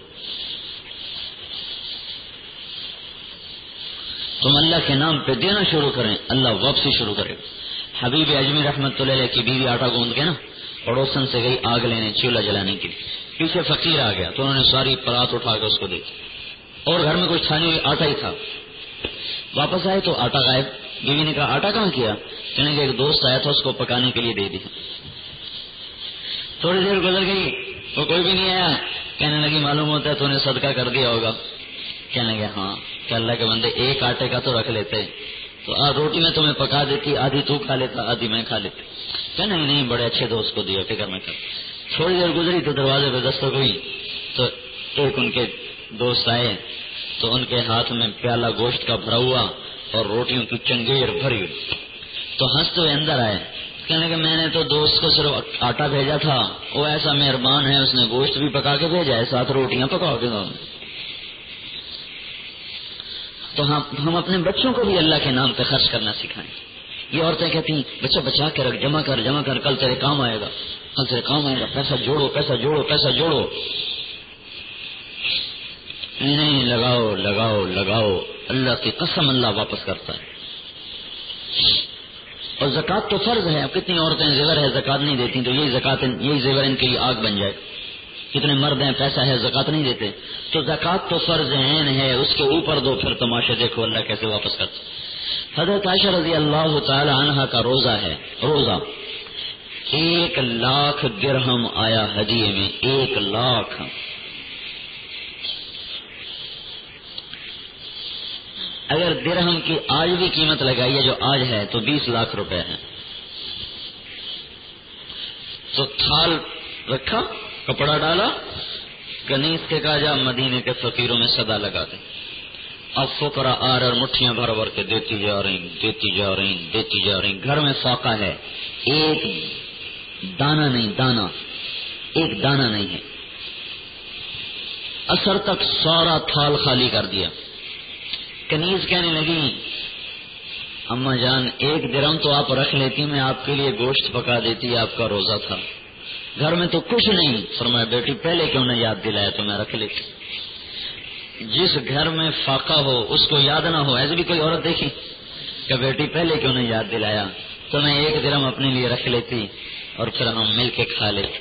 تم اللہ کے نام پہ دینا شروع کریں، اللہ واپسی شروع کرے. حبیب اجمی رحمت اللہ علیہ کی بیوی آٹا گوندھ کے نا پڑوسن سے گئی آگ لینے، چولہا جلانے کے لیے. پیچھے فقیر آ گیا تو انہوں نے ساری پرات اٹھا کے اس کو دی اور گھر میں کچھ کھانے ہوئی آٹا ہی تھا. واپس آئے تو آٹا غائب. بیوی نے کہا آٹا کہاں کیا؟ کہنے کہ ایک دوست آیا تھا اس کو پکانے کے لیے دے دی. تھوڑی دیر گزر گئی وہ کوئی بھی نہیں آیا. کہنے لگی معلوم ہوتا ہے تو نے صدقہ کر دیا ہوگا. کہنے لگے ہاں کہ اللہ کے بندے ایک آٹے کا تو رکھ لیتے، تو روٹی میں تمہیں پکا دیتی، آدھی تو کھا لیتا آدھی میں کھا لیتی. کہنے نہیں بڑے اچھے دوست کو دیا، فکر میں کر. تھوڑی دیر گزری تو دروازے پہ دستک ہوئی، تو ایک ان کے دوست آئے تو ان کے ہاتھ میں پیالہ گوشت کا بھرا ہوا اور روٹیوں کی چنگیر بھری ہوئی. تو ہنستے ہوئے اندر آئے، کہنے کہ میں نے تو دوست کو صرف آٹا بھیجا تھا، وہ ایسا مہربان ہے، اس نے گوشت بھی پکا کے بھیجا ہے، ساتھ روٹیاں پکا کے. تو ہم اپنے بچوں کو بھی اللہ کے نام پہ خرچ کرنا سکھائیں. یہ عورتیں کہتی ہیں بچہ بچا کے رکھ، جمع کر کل تیرے کام آئے گا، کل تیرے کام آئے گا، پیسہ جوڑو پیسہ جوڑو پیسہ جوڑو. نہیں، لگاؤ لگاؤ لگاؤ، اللہ کی قسم اللہ واپس کرتا ہے. اور زکوٰۃ تو فرض ہے. اب کتنی عورتیں زیور ہے زکوٰۃ نہیں دیتی، تو یہی زیور ان کے لیے آگ بن جائے. کتنے مرد ہیں پیسہ ہے زکوٰۃ نہیں دیتے. تو زکوٰۃ تو فرض عین ہے، اس کے اوپر دو، پھر تماشے دیکھو اللہ کیسے واپس کرتا. حضرت عائشہ رضی اللہ تعالی عنہا کا روزہ ہے، روزہ 1,00,000 درہم آیا ہدیے میں. 1,00,000. اگر درہم کی آج بھی قیمت لگائیے جو آج ہے تو 20 لاکھ روپے ہے. تو تھال رکھا، کپڑا ڈالا، کنیز کے کہا جا مدینے کے فقیروں میں صدا لگا دے. اب فقراء آ رہے اور مٹھیاں بھر بھر کے دیتی جا رہی. گھر میں فاقہ ہے، ایک دانہ نہیں ہے. عصر تک سارا تھال خالی کر دیا. کنیز کہنے لگی اماں جان 1 درہم تو آپ رکھ لیتی، میں آپ کے لیے گوشت پکا دیتی، آپ کا روزہ تھا. گھر میں تو کچھ نہیں. فرمایا بیٹی پہلے کیوں نے یاد دلایا تو میں رکھ لیتی. جس گھر میں فاقہ ہو اس کو یاد نہ ہو. ایسے بھی کوئی عورت دیکھی کہ بیٹی پہلے کیوں نے یاد دلایا تو میں 1 درہم اپنے لیے رکھ لیتی اور پھر ہم مل کے کھا لیتے.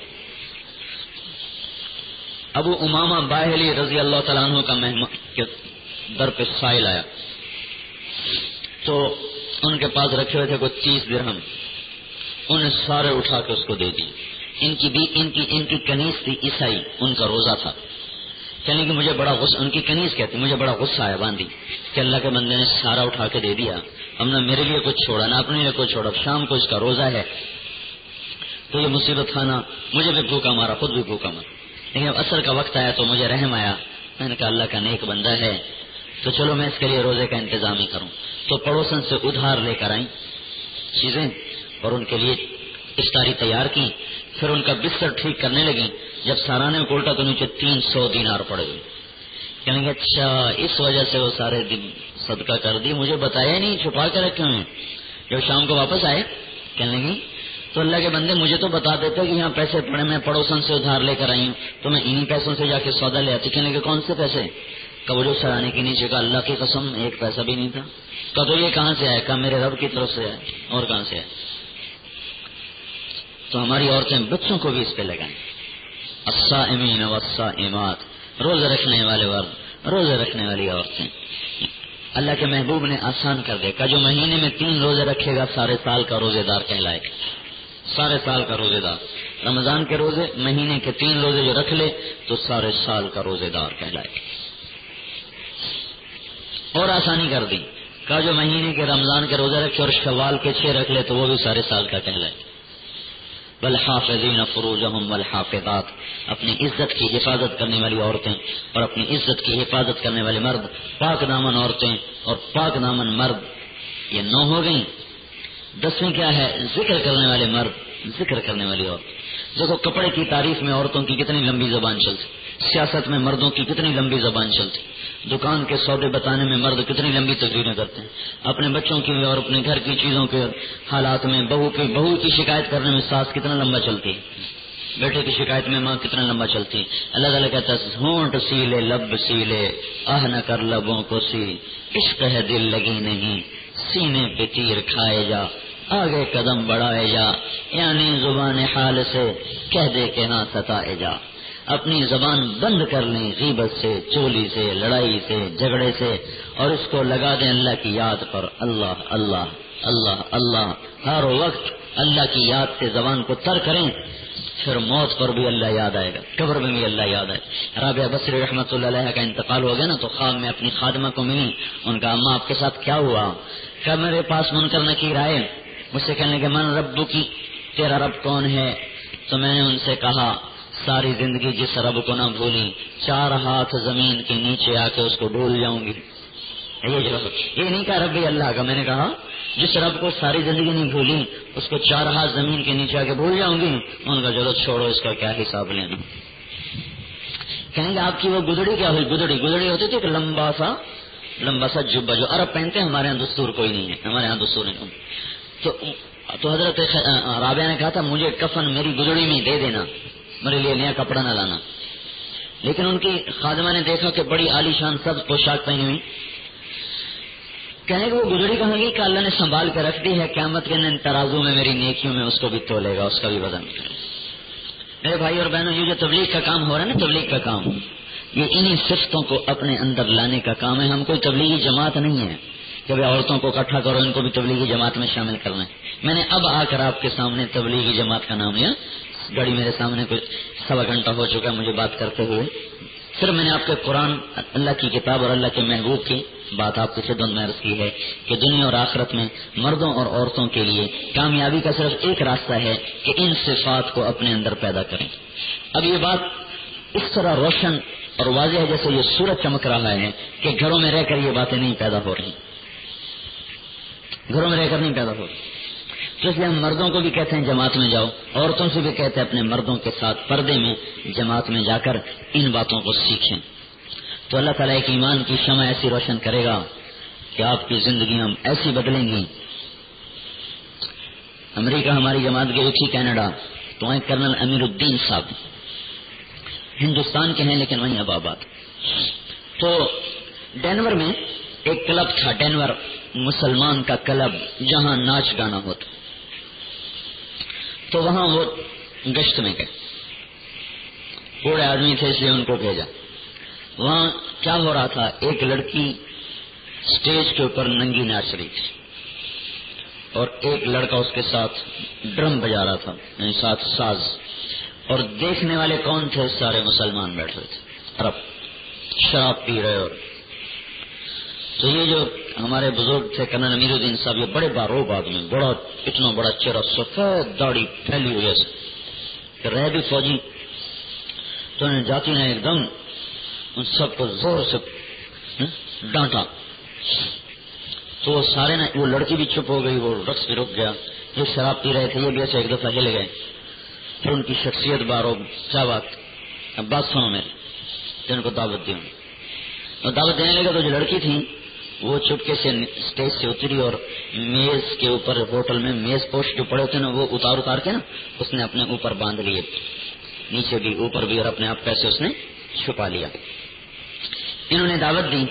ابو امامہ باہلی رضی اللہ تعالیٰ عنہ کا مہمان کے در پہ سائل آیا تو ان کے پاس رکھے ہوئے تھے کوئی 30 درہم. انہیں سارے اٹھا کے اس کو دے دی. ان کی کنیز تھی عیسائی، ان کا روزہ تھا. کہنے کہ مجھے بڑا غصہ، ان کی کنیز کہتی مجھے بڑا غصہ آیا باندھی کہ اللہ کے بندے نے سارا اٹھا کے دے دیا، ہم نے میرے لیے کچھ چھوڑا نہ اپنے لیے کچھ چھوڑا. شام کو اس کا روزہ ہے تو یہ مصیبت کھانا، مجھے بھی بھوکا مارا، خود بھی بھوکا مارا. لیکن اب عصر کا وقت آیا تو مجھے رحم آیا. میں نے کہا اللہ کا نیک بندہ ہے تو چلو میں اس کے لیے روزے کا انتظام ہی کروں. تو پڑوسن سے ادھار لے کر آئیں چیزیں اور ان کے لیے افطاری تیار کی. پھر ان کا بستر ٹھیک کرنے لگی. جب سارانے کو الٹا تو نیچے 300 دینار پڑے ہوئے. کہنے کہ اچھا اس وجہ سے وہ سارے دن صدقہ کر دی، مجھے بتایا نہیں، چھپا کے رکھے ہوئے. جب شام کو واپس آئے کہنے لگی تو اللہ کے بندے مجھے تو بتا دیتے کہ یہاں پیسے پڑے، میں پڑوسن سے ادھار لے کر آئی ہوں تو میں انہی پیسوں سے جا کے سودا لے آتی. کہنے کہ کون سے پیسے؟ کہ وہ جو سرانے کے نیچے کا اللہ کی قسم 1 پیسہ بھی نہیں تھا. کہ تو یہ کہاں سے آئے؟ کہ میرے رب کی طرف سے آئے. اور کہاں سے آئے؟ تو ہماری عورتیں بچوں کو بھی اس پہ لگائیں. الصائمین والصائمات، روزے رکھنے والے مرد، روزے رکھنے والی عورتیں. اللہ کے محبوب نے آسان کر دے کہ جو مہینے میں 3 روزے رکھے گا سارے سال کا روزے دار کہلائے گا. سارے سال کا روزے دار. رمضان کے روزے، مہینے کے 3 روزے جو رکھ لے تو سارے سال کا روزے دار کہلائے گا. اور آسانی کر دی کہ جو مہینے کے رمضان کے روزے رکھے اور شوال کے 6 رکھ لے تو وہ بھی سارے سال کا کہلائے. والحافظین فروجہم والحافظات، اپنی عزت کی حفاظت کرنے والی عورتیں اور اپنی عزت کی حفاظت کرنے والے مرد، پاک دامن عورتیں اور پاک دامن مرد. یہ 9 ہو گئیں. 10ویں کیا ہے؟ ذکر کرنے والے مرد، ذکر کرنے والی عورت. دیکھو کپڑے کی تعریف میں عورتوں کی کتنی لمبی زبان چلتی، سیاست میں مردوں کی کتنی لمبی زبان چلتی، دکان کے سودے بتانے میں مرد کتنی لمبی تقریریں کرتے ہیں، اپنے بچوں کی اور اپنے گھر کی چیزوں کے حالات میں بہو کی شکایت کرنے میں ساس کتنا لمبا چلتی ہے، بیٹے کی شکایت میں ماں کتنا لمبا چلتی. اللہ تعالیٰ کہتا ہے ہونٹ سی لے لب سی لے، آہ نہ کر لبوں کو سی، عشق ہے دل لگی نہیں، سینے پہ تیر کھائے جا، آگے قدم بڑھائے جا، یعنی زبان حال سے کہہ دے کہ ہاں ستائے جا. اپنی زبان بند کر لیں غیبت سے، چولی سے، لڑائی سے، جھگڑے سے، اور اس کو لگا دیں اللہ کی یاد پر. اللہ اللہ اللہ اللہ، ہر وقت اللہ کی یاد سے زبان کو تر کریں. پھر موت پر بھی اللہ یاد آئے گا، قبر میں بھی اللہ یاد آئے گا۔ رابعہ بصری رحمۃ اللہ علیہ کا انتقال ہو گیا نا، تو خواب میں اپنی خادمہ کو ملی، ان کا اماں آپ کے ساتھ کیا ہوا؟ کہ میرے پاس منکر نکیر آئے، مجھ سے کہنے کہ من رب کی، تیرا رب کون ہے؟ تو میں نے ان سے کہا ساری زندگی جس رب کو نہ بھولی، 4 ہاتھ زمین کے نیچے آ کے اس کو بھول جاؤں گی۔ یہ نہیں کہا رب اللہ کا، میں نے کہا جس رب کو ساری زندگی نہیں بھولی اس کو 4 ہاتھ زمین کے نیچے آ کے بھول جاؤں گی۔ ان کا چلو چھوڑو، اس کا کیا حساب لینا۔ کہیں گے آپ کی وہ گدڑی کیا ہوئی؟ گدڑی ہوتی تھی کہ لمبا سا جبہ جو عرب پہنتے ہیں، ہمارے یہاں دستور کوئی نہیں ہے، ہمارے یہاں دستور نہیں۔ تو حضرت رابعہ نے کہا تھا مجھے کفن میری گدڑی میں دے دینا، میرے لیے نیا کپڑا نہ لانا۔ لیکن ان کی خادمہ نے دیکھا کہ بڑی عالی شان سب پوشاک پہنی ہوئی، کہنے کہ وہ گزڑی کہاں گی؟ کہ اللہ نے سنبھال کے رکھ دی ہے، قیامت کے دن ترازو میں میری نیکیوں میں اس کو بھی تولے گا، اس کا بھی وزن۔ میرے بھائی اور بہنوں، یہ جو تبلیغ کا کام ہو رہا ہے نا، تبلیغ کا کام، یہ انہی صفتوں کو اپنے اندر لانے کا کام ہے۔ ہم کوئی تبلیغی جماعت نہیں ہے کہ عورتوں کو اکٹھا کرو، ان کو بھی تبلیغی جماعت میں شامل کرنا ہے۔ میں نے اب آ کر آپ کے سامنے تبلیغی جماعت کا نام لیا، گھڑی میرے سامنے کچھ 1.25 گھنٹہ ہو چکا ہے مجھے بات کرتے ہوئے، صرف میں نے آپ کے قرآن، اللہ کی کتاب اور اللہ کے محبوب کی بات آپ کی خدمت میں عرض کی ہے کہ دنیا اور آخرت میں مردوں اور عورتوں کے لیے کامیابی کا صرف ایک راستہ ہے کہ ان صفات کو اپنے اندر پیدا کریں۔ اب یہ بات اس طرح روشن اور واضح ہے جیسے یہ سورج چمک رہا ہے کہ گھروں میں رہ کر یہ باتیں نہیں پیدا ہو رہی، گھروں میں رہ کر نہیں پیدا ہو رہی۔ تو اس لیے ہم مردوں کو بھی کہتے ہیں جماعت میں جاؤ، عورتوں سے بھی کہتے ہیں اپنے مردوں کے ساتھ پردے میں جماعت میں جا کر ان باتوں کو سیکھیں، تو اللہ تعالیٰ ایک ایمان کی شمع ایسی روشن کرے گا کہ آپ کی زندگیاں ایسی بدلیں گی۔ امریکہ ہماری جماعت گئی تھی، کینیڈا، تو وہیں کرنل امیر الدین صاحب ہندوستان کے ہیں لیکن وہیں اب آباد۔ تو ڈینور میں ایک کلب تھا، ڈینور مسلمان کا کلب، جہاں ناچ گانا ہوتا، تو وہاں وہ گشت میں گئے، بوڑھے آدمی تھے اس لیے ان کو بھیجا۔ وہاں کیا ہو رہا تھا، ایک لڑکی اسٹیج کے اوپر ننگی ناچ رہی تھی اور ایک لڑکا اس کے ساتھ ڈرم بجا رہا تھا، یعنی ساتھ ساز، اور دیکھنے والے کون تھے؟ سارے مسلمان بیٹھ رہے تھے، عرب، شراب پی رہے۔ اور تو یہ جو ہمارے بزرگ تھے کرنل امیر الدین صاحب، یہ بڑے باروب آدمی، بڑا اتنا بڑا چہرہ، سفید داڑھی پھیلی ہوئی ایسے کہ رہ بھی فوجی، تو انہیں جاتی نے ایک دم ان سب کو زور سے ڈانٹا، تو وہ سارے نے، وہ لڑکی بھی چپ ہو گئی، وہ رقص بھی رک گیا، جو شراب پی رہے تھے یہ بھی ایسے ایک دفعہ ہل گئے، پھر ان کی شخصیت باروب، کیا بات، اب بات سنو میری، جن کو دعوت دی اور دعوت دینے لگا، تو جو لڑکی تھی وہ چپکے سے اسٹیج سے اتری اور میز کے اوپر، ہوٹل میں میز پوش جو پڑے ہوتے نا، وہ اتار کے نا اس نے اپنے اوپر باندھ لیے، نیچے بھی اوپر بھی، اور اپنے آپ پیسے اس نے چھپا لیا۔ انہوں نے دعوت دی،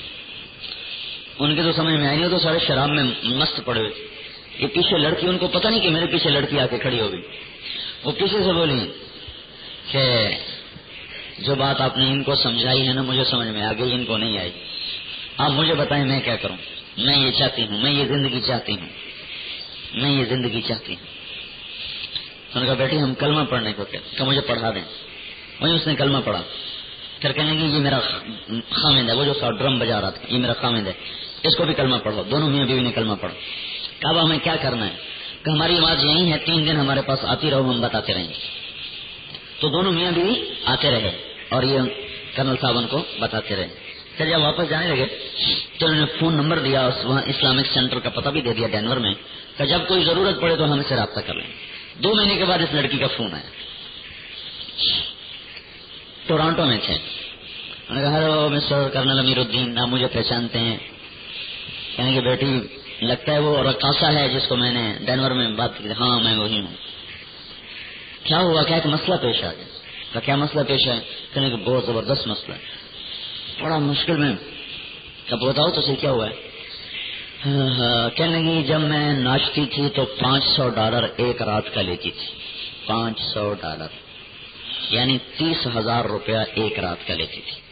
ان کے تو سمجھ میں آئی نہیں، تو سارے شراب میں مست پڑے ہوئے، یہ پیچھے لڑکی، ان کو پتہ نہیں کہ میرے پیچھے لڑکی آ کے کھڑی ہو گئی، وہ پیچھے سے بولی کہ جو بات آپ نے ان کو سمجھائی ہے نا مجھے سمجھ میں آ گئی، ان کو نہیں آئی، آپ مجھے بتائیں میں کیا کروں، میں یہ چاہتی ہوں، میں یہ زندگی چاہتی ہوں، میں یہ زندگی چاہتی ہوں۔ انہوں نے کہا بیٹی ہم کلمہ پڑھنے کو کہتے، کہ مجھے پڑھا دیں، وہیں اس نے کلمہ پڑھا، پھر کہنے لگی یہ میرا خامند ہے، وہ جو ڈرم بجا رہا تھا یہ میرا خامند ہے، اس کو بھی کلمہ پڑھو۔ دونوں میاں بیوی نے کلمہ پڑھا۔ کہا ہمیں کیا کرنا ہے؟ کہ ہماری آواز یہی ہے، 3 دن ہمارے پاس آتی رہو، ہم بتاتے رہیں گے۔ تو دونوں میاں بیوی آتے رہے اور یہ کرنل صاحب ان کو بتاتے رہے۔ پھر جب واپس جانے لگے تو انہوں نے فون نمبر دیا، وہاں اسلامک سینٹر کا پتہ بھی دے دیا ڈینور میں، کہ جب کوئی ضرورت پڑے تو ہم سے رابطہ کر لیں۔ 2 مہینے کے بعد اس لڑکی کا فون آیا، ٹورانٹو میں تھے، انہوں نے کہا ہیلو مسٹر کرنل امیر الدین، آپ مجھے پہچانتے ہیں؟ کہیں کہ بیٹی لگتا ہے وہ رقاصہ ہے جس کو میں نے ڈینور میں بات کی، ہاں میں وہی ہوں۔ کیا ہوا؟ کیا ایک مسئلہ پیش آ گیا؟ کیا مسئلہ پیش ہے؟ کہنے کہ بہت زبردست مسئلہ ہے، بڑا مشکل میں، کب بتاؤ تو صحیح کیا ہوا ہے؟ کہنے لگی جب میں ناچتی تھی تو $500 ایک رات کا لیتی تھی، $500 یعنی 30,000 روپیہ ایک رات کا لیتی تھی۔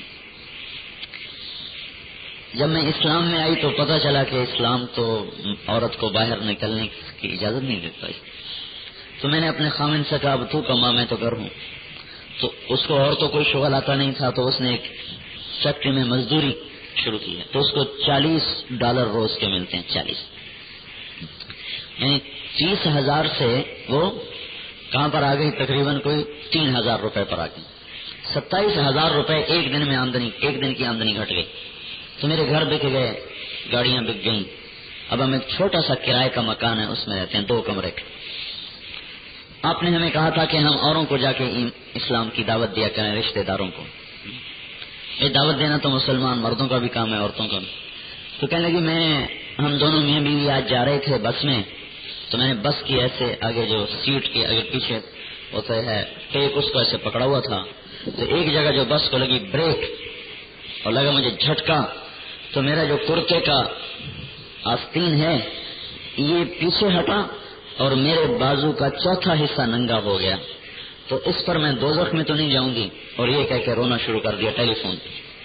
جب میں اسلام میں آئی تو پتہ چلا کہ اسلام تو عورت کو باہر نکلنے کی اجازت نہیں دیتا، تو میں نے اپنے خامن سے کہا تو کما میں تو گھر ہوں. تو اس کو اور تو کوئی شغل آتا نہیں تھا، تو اس نے ایک فیکٹری میں مزدوری شروع کی ہے. تو اس کو $40 روز کے ملتے ہیں. 40 یعنی 30,000 سے وہ کہاں پر آ گئی؟ تقریباً کوئی 3,000 روپے پر آ گئی. 27,000 روپے ایک دن میں آمدنی، ایک دن کی آمدنی گھٹ گئی. تو میرے گھر بک گئے، گاڑیاں بک گئیں. اب ہم ایک چھوٹا سا کرائے کا مکان ہے، اس میں رہتے ہیں 2 کمرے کے. آپ نے ہمیں کہا تھا کہ ہم اوروں کو جا کے اسلام کی دعوت دیا کریں، رشتہ داروں کو. یہ دعوت دینا تو مسلمان مردوں کا بھی کام ہے، عورتوں کا بھی. تو کہنے لگی ہم دونوں میاں بیوی آج جا رہے تھے بس میں، تو میں نے بس کی ایسے آگے جو سیٹ کے آگے پیچھے ہوتا ہے ٹیپ، اس کو ایسے پکڑا ہوا تھا. تو ایک جگہ جو بس کو لگی بریک اور لگا مجھے جھٹکا، تو میرا جو کرتے کا آستین ہے یہ پیچھے ہٹا اور میرے بازو کا چوتھا حصہ ننگا ہو گیا. تو اس پر میں دوزخ میں تو نہیں جاؤں گی، اور یہ کہہ کے رونا شروع کر دیا ٹیلی فون.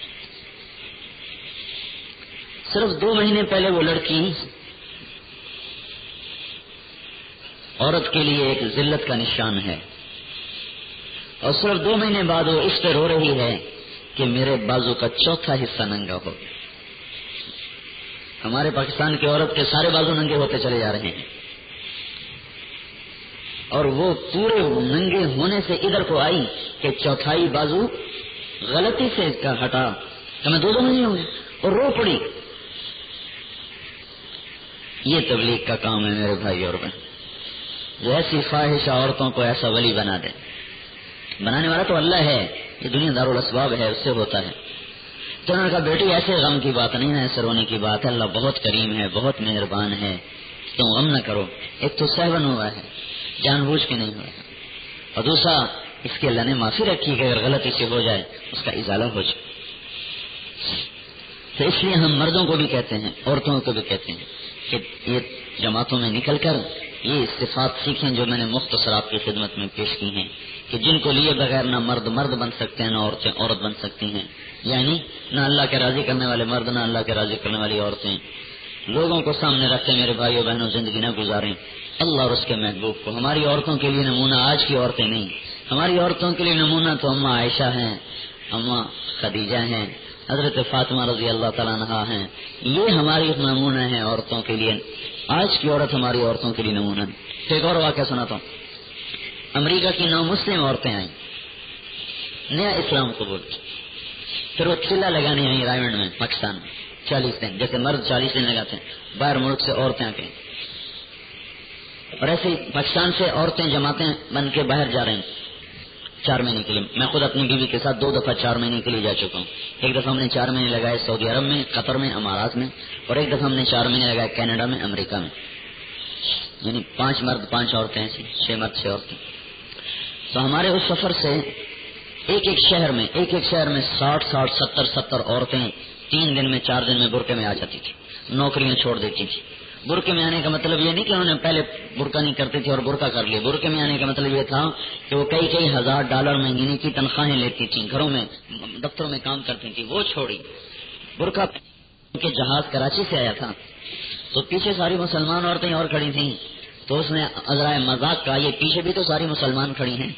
صرف 2 مہینے پہلے وہ لڑکی عورت کے لیے ایک ذلت کا نشان ہے، اور صرف 2 مہینے بعد وہ اس پہ رو رہی ہے کہ میرے بازو کا چوتھا حصہ ننگا ہو گیا. ہمارے پاکستان کی عورت کے سارے بازو ننگے ہوتے چلے جا رہے ہیں، اور وہ پورے ننگے ہونے سے ادھر کو آئی کہ چوتھائی بازو غلطی سے اس کا ہٹا تو میں 2 مہینے ہوں گے، اور رو پڑی. یہ تبلیغ کا کام ہے میرے بھائی اور بہن. جو ایسی خواہش عورتوں کو ایسا ولی بنا دے، بنانے والا تو اللہ ہے، یہ دنیا دارالاسباب ہے، اس سے ہوتا ہے. تو انہوں نے کہا بیٹی ایسے غم کی بات نہیں ہے، ایسے رونے کی بات ہے، اللہ بہت کریم ہے، بہت مہربان ہے، تم غم نہ کرو. ایک تو سہون ہوا ہے، جان بوجھ کے نہیں ہوا ہے، اور دوسرا اس کے اللہ نے معافی رکھی کہ اگر غلطی سے ہو جائے اس کا ازالہ ہو جائے. تو اس لیے ہم مردوں کو بھی کہتے ہیں، عورتوں کو بھی کہتے ہیں کہ یہ جماعتوں میں نکل کر یہ صفات سیکھیں جو میں نے مختصر آپ کی خدمت میں پیش کی ہیں، کہ جن کو لیے بغیر نہ مرد مرد بن سکتے ہیں، نہ عورتیں عورت بن سکتی ہیں. یعنی نہ اللہ کے راضی کرنے والے مرد، نہ اللہ کے راضی کرنے والی عورتیں. لوگوں کو سامنے رکھ کے میرے بھائیوں بہنوں زندگی نہ گزاریں اللہ اور اس کے محبوب کو. ہماری عورتوں کے لیے نمونہ آج کی عورتیں نہیں، ہماری عورتوں کے لیے نمونہ تو اماں عائشہ ہیں، اماں خدیجہ ہیں، حضرت فاطمہ رضی اللہ تعالیٰ عنہا ہیں. یہ ہماری نمونہ ہیں عورتوں کے لیے. آج کی عورت ہماری عورتوں کے لیے نمونہ ہے. ایک اور واقعہ سناتا ہوں. امریکہ کی 9 مسلم عورتیں آئیں، نیا اسلام قبول، پھر وہ چلہ لگانے آئیں رائمنڈ میں پاکستان میں 40 دن، جیسے مرد 40 دن لگاتے ہیں، باہر ملک سے عورتیں آ کے. اور ایسے ہی پاکستان سے عورتیں جماعتیں بن کے باہر جا رہے ہیں 4 مہینے کے لیے. میں خود اپنی بیوی کے ساتھ 2 دفعہ 4 مہینے کے لیے جا چکا ہوں. ایک دفعہ ہم نے 4 مہینے لگائے سعودی عرب میں، قطر میں، امارات میں، اور ایک دفعہ ہم نے 4 مہینے لگائے کینیڈا میں، امریکہ میں. یعنی 5 مرد 5 عورتیں ایسی، 6 مرد 6 عورتیں. تو ہمارے اس سفر سے ایک ایک شہر میں 60 70 عورتیں 3 دن میں 4 دن میں برقعے میں آ جاتی تھی، نوکریاں چھوڑ دیتی تھی. برقعے میں آنے کا مطلب یہ نہیں کہ انہوں نے پہلے برقع نہیں کرتے تھے اور برقع کر لیا. برقعے میں آنے کا مطلب یہ تھا کہ وہ کئی $1000 مہینے کی تنخواہیں لیتی تھیں، گھروں میں دفتروں میں کام کرتی تھی، وہ چھوڑی. برقع کے جہاز کراچی سے آیا تھا، تو پیچھے ساری مسلمان عورتیں اور کھڑی تھیں. تو اس نے عذرائے مذاق کا، یہ پیچھے بھی تو ساری مسلمان کھڑی ہیں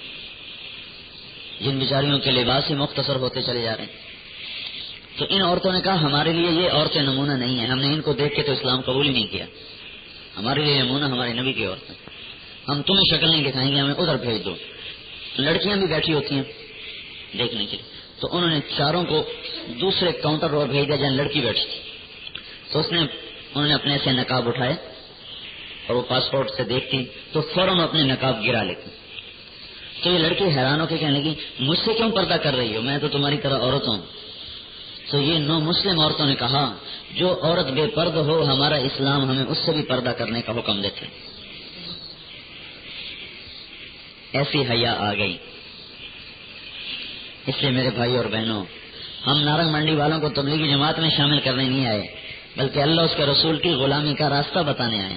جن بیچاریوں کے لباس ہی مختصر ہوتے چلے جا رہے ہیں. تو ان عورتوں نے کہا ہمارے لیے یہ عورتیں نمونہ نہیں ہیں، ہم نے ان کو دیکھ کے تو اسلام قبول ہی نہیں کیا. ہمارے لیے نمونہ ہمارے نبی کی عورتیں، ہم تمہیں شکل نہیں دکھائیں گے، ہمیں ادھر بھیج دو. لڑکیاں بھی بیٹھی ہوتی ہیں دیکھنے کے لیے. تو انہوں نے چاروں کو دوسرے کاؤنٹر پر بھیج دیا جہاں لڑکی بیٹھی تھی. تو انہوں نے اپنے سے نقاب اٹھائے اور وہ پاسپورٹ سے دیکھتی تو فوراً اپنے نقاب گرا لیتی. تو یہ لڑکی حیران ہو کے کہنے لگی مجھ سے کیوں پردہ کر رہی ہو، میں تو تمہاری طرح عورت ہوں. تو یہ 9 مسلم عورتوں نے کہا جو عورت بے پردہ ہو ہمارا اسلام ہمیں اس سے بھی پردہ کرنے کا حکم دیتے. ایسی حیا آ گئی. اس لیے میرے بھائی اور بہنوں، ہم نارنگ منڈی والوں کو تبلیغی جماعت میں شامل کرنے نہیں آئے، بلکہ اللہ اس کے رسول کی غلامی کا راستہ بتانے آئے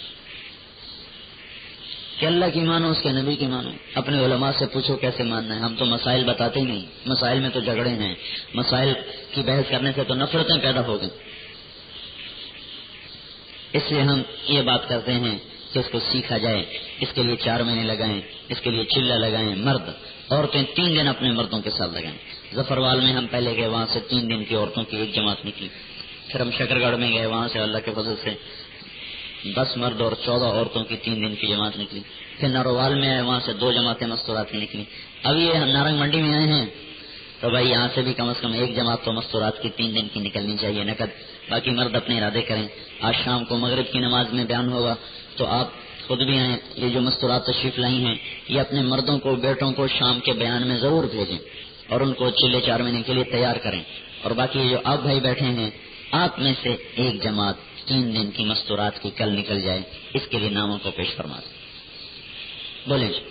کہ اللہ کی مانو، اس کے نبی کی مانو. اپنے علماء سے پوچھو کیسے ماننا ہے. ہم تو مسائل بتاتے ہی نہیں، مسائل میں تو جھگڑے ہیں، مسائل کی بحث کرنے سے تو نفرتیں پیدا ہو گئی. اس لیے ہم یہ بات کرتے ہیں کہ اس کو سیکھا جائے. اس کے لیے 4 مہینے لگائیں, اس کے لیے چلہ لگائیں. مرد عورتیں 3 دن اپنے مردوں کے ساتھ لگائیں. ظفروال میں ہم پہلے گئے, وہاں سے 3 دن کی عورتوں کی ایک جماعت نکلی. پھر ہم شکرگڑھ میں گئے, وہاں سے اللہ کے فضل سے 10 مرد اور 14 عورتوں کی 3 دن کی جماعت نکلی. پھر نروال میں آئے, وہاں سے 2 جماعتیں مستورات کی نکلی. اب یہ نارنگ منڈی میں آئے ہیں تو بھائی یہاں سے بھی کم از کم 1 جماعت تو مستورات کی 3 دن کی نکلنی چاہیے نقد. باقی مرد اپنے ارادے کریں. آج شام کو مغرب کی نماز میں بیان ہوگا تو آپ خود بھی آئیں. یہ جو مستورات تشریف لائی ہیں یہ اپنے مردوں کو, بیٹوں کو شام کے بیان میں ضرور بھیجیں اور ان کو چلے 4 مہینے کے لیے تیار کریں. اور باقی جو آپ بھائی بیٹھے ہیں, آپ میں سے 1 جماعت 3 دن کی مستورات کی کل نکل جائے, اس کے لیے ناموں کو پیش فرما دیں. بولیں جی.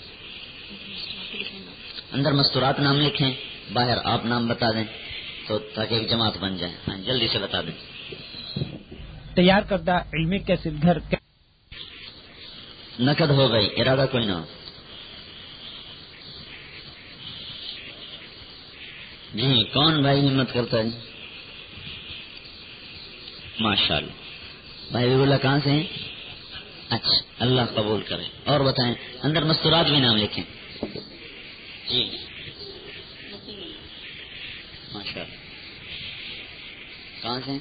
اندر مستورات نام لکھیں, باہر آپ نام بتا دیں تو تاکہ ایک جماعت بن جائے. ہاں جلدی سے بتا دیں. تیار کردہ علمی کیسٹ گھر نقد ہو گئی, ارادہ کوئی نہ ہو. جی کون بھائی ہمت کرتا ہے؟ ماشاء اللہ. بھائی اللہ کہاں سے ہیں؟ اچھا, اللہ قبول کرے. اور بتائیں, اندر مستورات بھی نام لکھیں. جی ماشاء اللہ. کہاں سے ہیں؟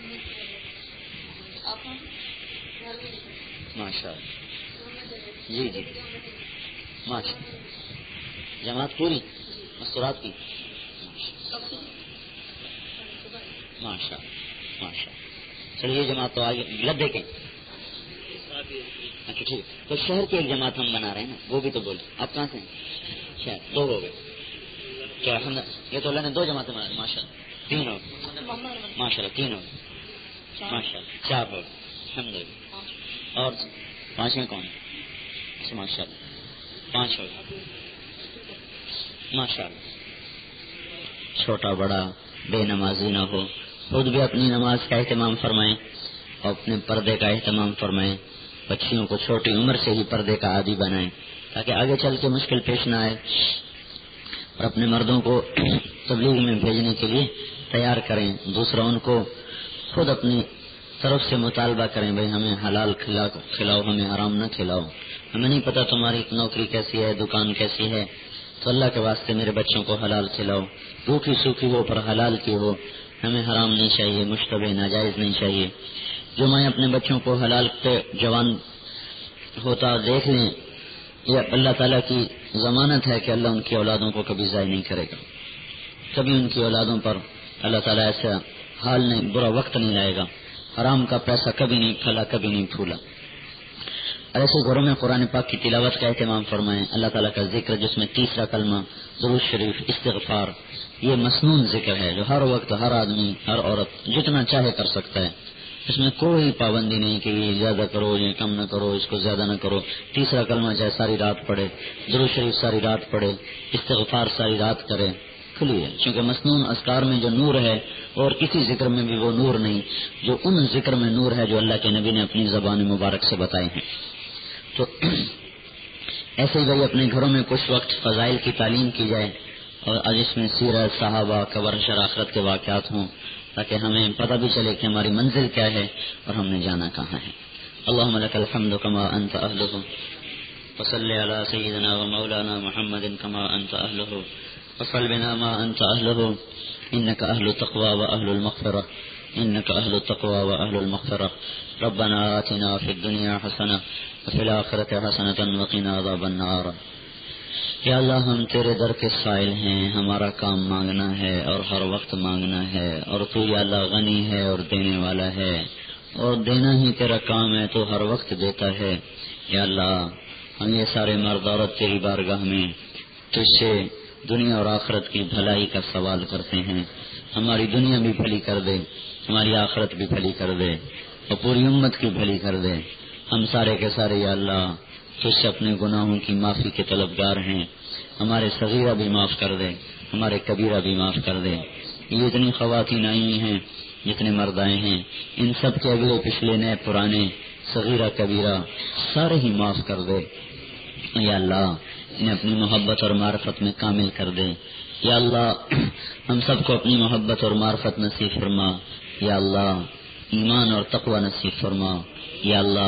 ماشاء اللہ. جی جی ماشاء اللہ. جماعت پوری مستورات کی. ماشاء اللہ ماشاء اللہ. چلیے جماعت تو آگے لب دیکھیں. اچھا ٹھیک. تو شہر کی ایک جماعت ہم بنا رہے ہیں نا, وہ بھی تو بولیں. آپ کہاں سے ہیں؟ شہر 2 ہو گئے. کیا یہ تو اللہ نے 2 جماعتیں بنا لی. ماشاء اللہ 3 ہو گئے. ماشاء اللہ 3 ہو گئے. ماشاء اللہ 4 ہو گئے. الحمد للہ. اور 5ویں کون؟ ماشاء اللہ 5 ہو گئے. ماشاء اللہ. چھوٹا بڑا بے نمازی نہ ہو. خود بھی اپنی نماز کا اہتمام فرمائیں اور اپنے پردے کا اہتمام فرمائیں. بچیوں کو چھوٹی عمر سے ہی پردے کا عادی بنائیں تاکہ آگے چل کے مشکل پیش نہ آئے. اور اپنے مردوں کو تبلیغ میں بھیجنے کے لیے تیار کریں. دوسرا ان کو خود اپنی طرف سے مطالبہ کریں, بھائی ہمیں حلال کھلاؤ, ہمیں حرام نہ کھلاؤ. ہمیں نہیں پتا تمہاری نوکری کیسی ہے, دکان کیسی ہے, تو اللہ کے واسطے میرے بچوں کو حلال کھلاؤ. روکھی سوکھی ہو پر حلال کی ہو. ہمیں حرام نہیں چاہیے, مشتبہ ناجائز نہیں چاہیے. جو میں اپنے بچوں کو حلال پہ جوان ہوتا دیکھ لیں, یہ اللہ تعالیٰ کی ضمانت ہے کہ اللہ ان کی اولادوں کو کبھی ضائع نہیں کرے گا. کبھی ان کی اولادوں پر اللہ تعالیٰ ایسا حال نہیں, برا وقت نہیں لائے گا. حرام کا پیسہ کبھی نہیں کھلا, کبھی نہیں پھولا. ایسے گھروں میں قرآن پاک کی تلاوت کا اہتمام فرمائیں. اللہ تعالیٰ کا ذکر جس میں تیسرا کلمہ, درود شریف, استغفار, یہ مسنون ذکر ہے جو ہر وقت ہر آدمی ہر عورت جتنا چاہے کر سکتا ہے. اس میں کوئی پابندی نہیں کہ یہ زیادہ کرو یہ کم نہ کرو, اس کو زیادہ نہ کرو. تیسرا کلمہ چاہے ساری رات پڑھے, درود شریف ساری رات پڑھے, استغفار ساری رات کرے, کھلی ہے. چونکہ مسنون اذکار میں جو نور ہے اور کسی ذکر میں بھی وہ نور نہیں جو ان ذکر میں نور ہے جو اللہ کے نبی نے اپنی زبان مبارک سے بتائے ہیں. تو ایسے ہی بھائی اپنے گھروں میں کچھ وقت فضائل کی تعلیم کی جائے اور آج اس میں سیرت, صحابہ, قبر, آخرت کے واقعات ہوں تاکہ ہمیں پتہ بھی چلے کہ ہماری منزل کیا ہے اور ہم نے جانا کہاں ہے. اللهم لك الحمد كما انت اهله وصل على سيدنا ومولانا محمد كما انت اهله وصل بنا ما انت اهله انك اهل التقوى واهل المغفرة انك اهل التقوى واهل المغفرة. ربنا آتنا في الدنيا حسنة وفي الآخرة حسنة وقنا عذاب النار. یا اللہ ہم تیرے در کے سائل ہیں, ہمارا کام مانگنا ہے اور ہر وقت مانگنا ہے, اور تو یا اللہ غنی ہے اور دینے والا ہے اور دینا ہی تیرا کام ہے, تو ہر وقت دیتا ہے. یا اللہ ہم یہ سارے مرد عورت تیری بارگاہ میں تجھ سے دنیا اور آخرت کی بھلائی کا سوال کرتے ہیں. ہماری دنیا بھی بھلی کر دے, ہماری آخرت بھی بھلی کر دے اور پوری امت کی بھلی کر دے. ہم سارے کے سارے یا اللہ تجھ سے اپنے گناہوں کی معافی کے طلبگار ہیں. ہمارے صغیرہ بھی معاف کر دے, ہمارے کبیرہ بھی معاف کر دے. یہ اتنی خواتین آئی ہیں, جتنے مرد آئے ہیں, ان سب کے اگلے پچھلے نئے پرانے صغیرہ کبیرہ سارے ہی معاف کر دے. یا اللہ انہیں اپنی محبت اور معرفت میں کامل کر دے. یا اللہ ہم سب کو اپنی محبت اور معرفت نصیب فرما. یا اللہ ایمان اور تقوی نصیب فرما. یا اللہ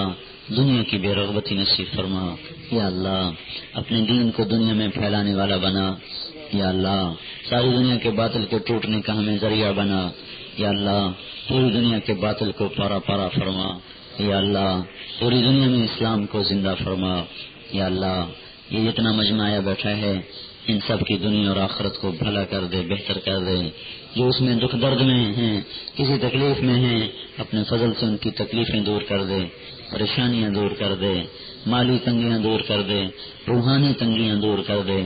دنیا کی بے رغبتی نصیب فرما. یا اللہ اپنے دین کو دنیا میں پھیلانے والا بنا. یا اللہ ساری دنیا کے باطل کے ٹوٹنے کا ہمیں ذریعہ بنا. یا اللہ پوری دنیا کے باطل کو پارا پارا فرما. یا اللہ پوری دنیا میں اسلام کو زندہ فرما. یا اللہ یہ جتنا مجمع آیا بیٹھا ہے ان سب کی دنیا اور آخرت کو بھلا کر دے، بہتر کر دے. جو اس میں دکھ درد میں ہیں، کسی تکلیف میں ہیں، اپنے فضل سے ان کی تکلیفیں دور کر دے، پریشانیاں دور کر دے، مالی تنگیاں دور کر دے، روحانی تنگیاں دور کر دے.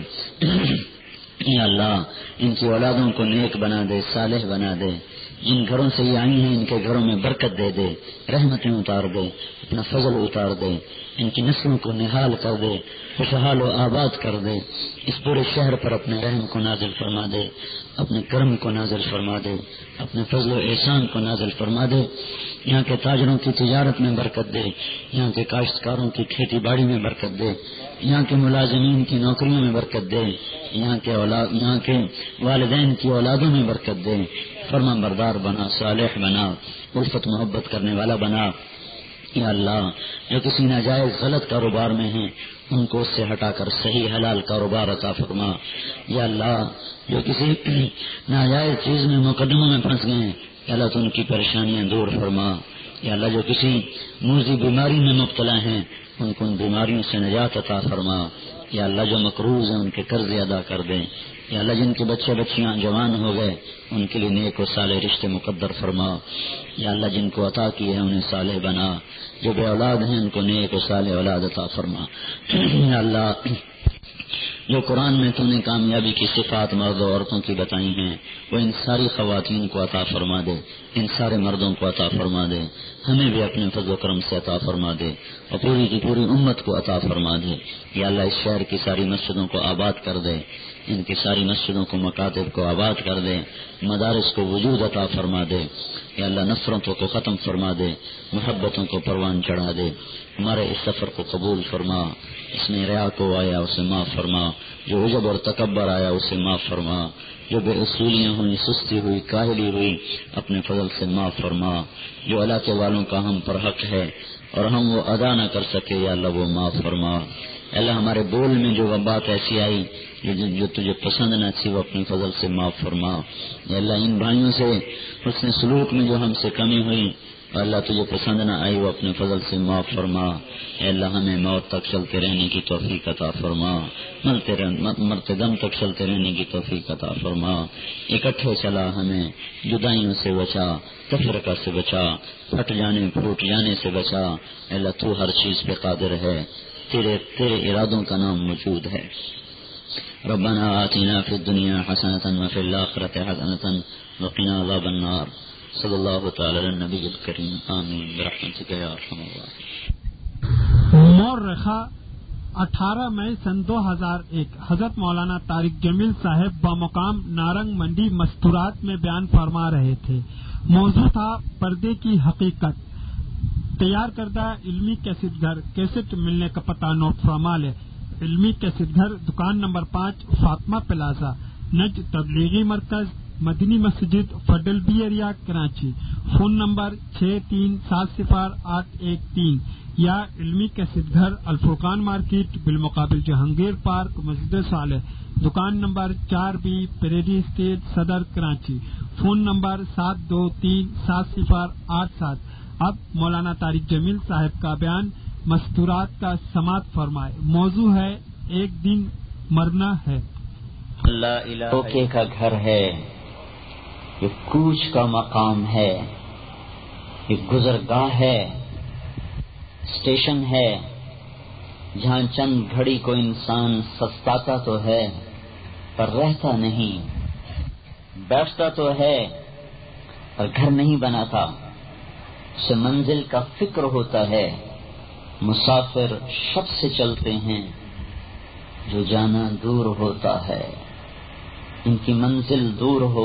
یا اللہ ان کی اولادوں کو نیک بنا دے، صالح بنا دے. جن گھروں سے یہ آئی ہیں ان کے گھروں میں برکت دے دے، رحمتیں اتار دے، اپنا فضل اتار دے، ان کی نسلوں کو نہال کر دے، خوشحال و آباد کر دے. اس پورے شہر پر اپنے رحم کو نازل فرما دے، اپنے کرم کو نازل فرما دے، اپنے فضل و احسان کو نازل فرما دے. یہاں کے تاجروں کی تجارت میں برکت دے، یہاں کے کاشتکاروں کی کھیتی باڑی میں برکت دے، یہاں کے ملازمین کی نوکریوں میں برکت دے، یہاں کے والدین کی اولادوں میں برکت دے. فرما بردار بنا، صالح بنا، الفت محبت کرنے والا بنا. یا اللہ جو کسی ناجائز غلط کاروبار میں ہیں ان کو اس سے ہٹا کر صحیح حلال کاروبار عطا فرما. یا اللہ جو کسی ناجائز چیز میں مقدموں میں پھنس گئے ہیں یا اللہ تو ان کی پریشانیاں دور فرما. یا اللہ جو کسی موذی بیماری میں مبتلا ہیں ان کو ان بیماریوں سے نجات عطا فرما. یا اللہ جو مقروض ہیں ان کے قرض ادا کر دیں. یا اللہ جن کے بچے بچیاں جوان ہو گئے ان کے لیے نیک و صالح رشتے مقدر فرما. یا اللہ جن کو عطا کیے ہیں انہیں صالح بنا، جو بے اولاد ہیں ان کو نیک و صالح اولاد عطا فرما. یا اللہ جو قرآن میں تو نے کامیابی کی صفات مرد و عورتوں کی بتائی ہیں وہ ان ساری خواتین کو عطا فرما دے، ان سارے مردوں کو عطا فرما دے، ہمیں بھی اپنے فضل و کرم سے عطا فرما دے اور پوری کی پوری امت کو عطا فرما دے. یا اللہ اس شہر کی ساری مسجدوں کو آباد کر دے، ان کی ساری مسجدوں کو مکاتب کو آباد کر دے، مدارس کو وجود عطا فرما دے. یا اللہ نفرتوں کو ختم فرما دے، محبتوں کو پروان چڑھا دے. ہمارے اس سفر کو قبول فرما، اس میں ریا کو آیا اسے معاف فرما، جو عجب اور تکبر آیا اسے معاف فرما، جو بے اصولیاں ہوئی، سستی ہوئی، کاہلی ہوئی اپنے فضل سے معاف فرما. جو علاقے والوں کا ہم پر حق ہے اور ہم وہ ادا نہ کر سکے یا اللہ وہ معاف فرما. اللہ ہمارے بول میں جو بات ایسی آئی جو تجھے پسند نہ تھی وہ اپنے فضل سے معاف فرما. یا اللہ ان بھائیوں سے حسن سلوک میں جو ہم سے کمی ہوئی اللہ تجھے پسند نہ آئی وہ اپنے فضل سے معاف فرما. اے اللہ ہمیں موت تک چلتے رہنے کی توفیق عطا فرما، مرتے دم تک چلتے رہنے کی توفیق عطا فرما. اکٹھے چلا ہمیں جدائیوں سے بچا، تفرقہ سے بچا، پھٹ جانے پھوٹ جانے سے بچا. اے اللہ تو ہر چیز پہ قادر ہے، تیرے ارادوں کا نام موجود ہے. ربنا آتنا فی الدنیا حسنة وفی الآخرة حسنة وقنا عذاب النار. صلی اللہ تعالی علی النبی الکریم. آمین برحمتک یا ارحم الراحمین. مورخہ 18 مئی سن 2001 حضرت مولانا طارق جمیل صاحب بمقام نارنگ منڈی مستورات میں بیان فرما رہے تھے. موضوع تھا پردے کی حقیقت. تیار کردہ علمی کیسٹ گھر، کیسٹ ملنے کا پتہ نوٹ فرما لے. علمی کیسٹ گھر، دکان نمبر 5، فاطمہ پلازا، نج تبلیغی مرکز، مدنی مسجد، federal B area, Karachi. Phone number 63700813 یا علمی کیسٹ گھر، الفرقان مارکیٹ، بالمقابل جہانگیر پارک، مسجد صالح، دکان نمبر 4B، پیریڈی اسٹیٹ، صدر، کراچی. Phone number 72370887. اب مولانا طارق جمیل صاحب کا بیان مستورات کا سماعت فرمائے. موضوع ہے ایک دن مرنا ہے. اللہ الہ کا گھر ہے، یہ کوچ کا مقام ہے، یہ گزرگاہ ہے، اسٹیشن ہے جہاں چند گھڑی کو انسان سستاتا تو ہے پر رہتا نہیں، بیٹھتا تو ہے پر گھر نہیں بناتا. اسے منزل کا فکر ہوتا ہے. مسافر شب سے چلتے ہیں جو جانا دور ہوتا ہے. ان کی منزل دور ہو،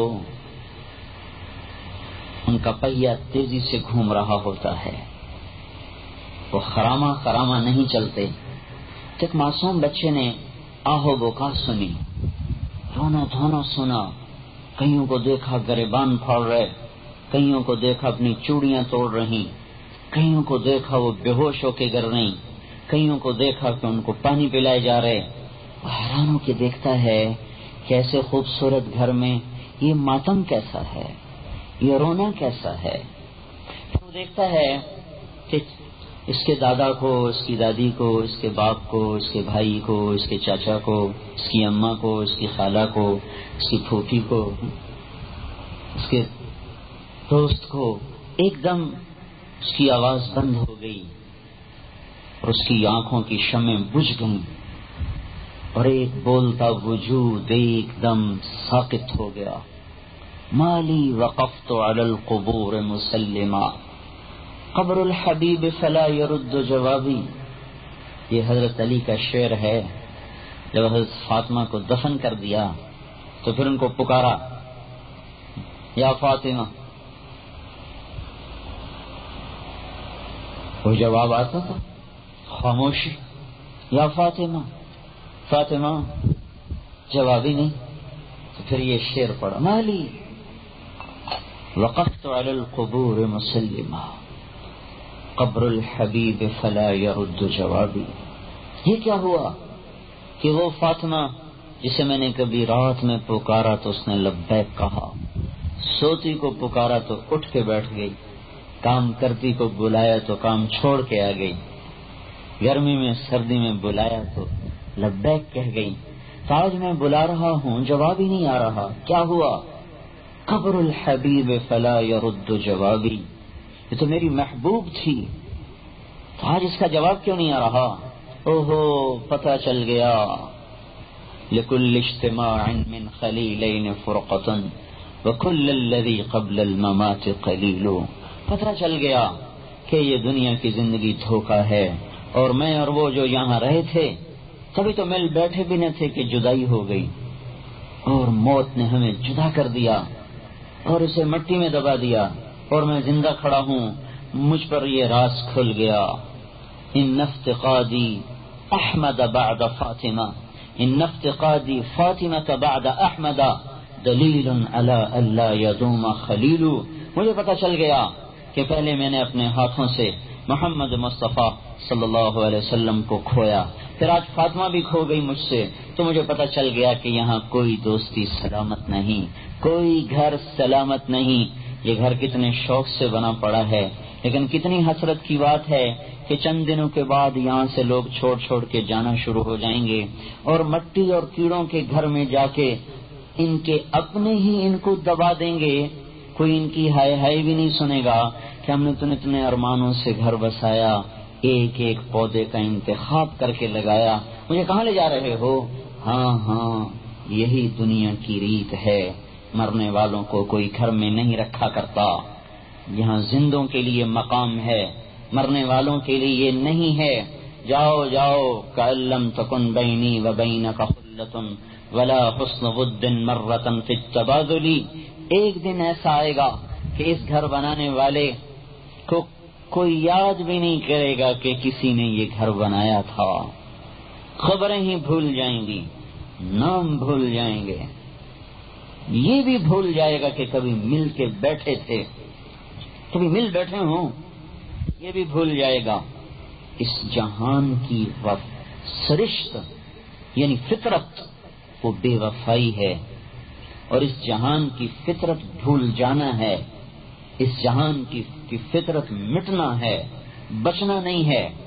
ان کا پہیہ تیزی سے گھوم رہا ہوتا ہے. وہ خراما نہیں چلتے. ایک معصوم بچے نے آہو بکا سنی، رونا دھونا سنا. کئیوں کو دیکھا گریبان پھاڑ رہے، کئیوں کو دیکھا اپنی چوڑیاں توڑ رہی، کئیوں کو دیکھا وہ بے ہوش ہو کے گر رہی، کئیوں کو دیکھا کہ ان کو پانی پلائے جا رہے. وہ حیران ہو کے دیکھتا ہے کہ ایسے خوبصورت گھر میں یہ ماتم کیسا ہے، یہ رونا کیسا ہے. وہ دیکھتا ہے کہ اس کے دادا کو، اس کی دادی کو، اس کے باپ کو، اس کے بھائی کو، اس کے چاچا کو، اس کی اماں کو، اس کی خالہ کو، اس کی پھوپھی کو، اس کے دوست کو ایک دم اس کی آواز بند ہو گئی اور اس کی آنکھوں کی شمعیں بجھ گئیں اور ایک بولتا وجود ایک دم ساکت ہو گیا. مالی وقفت علی القبور مسلما قبر الحبیب فلا يرد جوابی. یہ حضرت علی کا شعر ہے. جب حضرت فاطمہ کو دفن کر دیا تو پھر ان کو پکارا، یا فاطمہ. وہ جواب آتا تھا خاموشی، یا فاطمہ فاطمہ، جواب ہی نہیں. تو پھر یہ شعر پڑھا، مالی وقفت علی القبور مسلما قبر الحبیب فلا يرد جوابی. یہ کیا ہوا کہ وہ فاطمہ جسے میں نے کبھی رات میں پکارا تو اس نے لبیک کہا، سوتی کو پکارا تو اٹھ کے بیٹھ گئی، کام کرتی کو بلایا تو کام چھوڑ کے آ گئی، گرمی میں سردی میں بلایا تو لبیک کہہ گئی. تو آج میں بلا رہا ہوں جواب ہی نہیں آ رہا، کیا ہوا؟ قبر الحبیب فلا يرد جوابی. یہ تو میری محبوب تھی، تو آج اس کا جواب کیوں نہیں آ رہا؟ اوہو، پتہ چل گیا. لکل اجتماع من خلیلین فرقۃ وکل الذی قبل الممات قلیل. پتہ چل گیا کہ یہ دنیا کی زندگی دھوکہ ہے، اور میں اور وہ جو یہاں رہے تھے کبھی تو مل بیٹھے بھی نہ تھے کہ جدائی ہو گئی، اور موت نے ہمیں جدا کر دیا اور اسے مٹی میں دبا دیا، اور میں زندہ کھڑا ہوں. مجھ پر یہ راز کھل گیا. ان افتقادی احمد بعد فاطمہ، ان افتقادی فاطمہ بعد احمد دلیل علی الا یدوم خلیل. مجھے پتہ چل گیا کہ پہلے میں نے اپنے ہاتھوں سے محمد مصطفیٰ صلی اللہ علیہ وسلم کو کھویا، پھر آج فاطمہ بھی کھو گئی مجھ سے، تو مجھے پتہ چل گیا کہ یہاں کوئی دوستی سلامت نہیں، کوئی گھر سلامت نہیں. یہ گھر کتنے شوق سے بنا پڑا ہے، لیکن کتنی حسرت کی بات ہے کہ چند دنوں کے بعد یہاں سے لوگ چھوڑ چھوڑ کے جانا شروع ہو جائیں گے، اور مٹی اور کیڑوں کے گھر میں جا کے ان کے اپنے ہی ان کو دبا دیں گے. کوئی ان کی ہائے ہائے بھی نہیں سنے گا کہ ہم نے تو اتنے ارمانوں سے گھر بسایا، ایک ایک پودے کا انتخاب کر کے لگایا، مجھے کہاں لے جا رہے ہو؟ ہاں، یہی دنیا کی ریت ہے. مرنے والوں کو کوئی گھر میں نہیں رکھا کرتا. یہاں زندوں کے لیے مقام ہے، مرنے والوں کے لیے یہ نہیں ہے. جاؤ جاؤ کألم تکن بینی و بینک خلۃ ولا حسن ود مرۃ فی التبادل. ایک دن ایسا آئے گا کہ اس گھر بنانے والے کو کوئی یاد بھی نہیں کرے گا کہ کسی نے یہ گھر بنایا تھا. خبریں ہی بھول جائیں گی، نام بھول جائیں گے، یہ بھی بھول جائے گا کہ کبھی مل کے بیٹھے تھے، کبھی مل بیٹھے ہوں، یہ بھی بھول جائے گا. اس جہان کی سرشت یعنی فطرت وہ بے وفائی ہے، اور اس جہان کی فطرت بھول جانا ہے. اس جہان کی فطرت مٹنا ہے، بچنا نہیں ہے.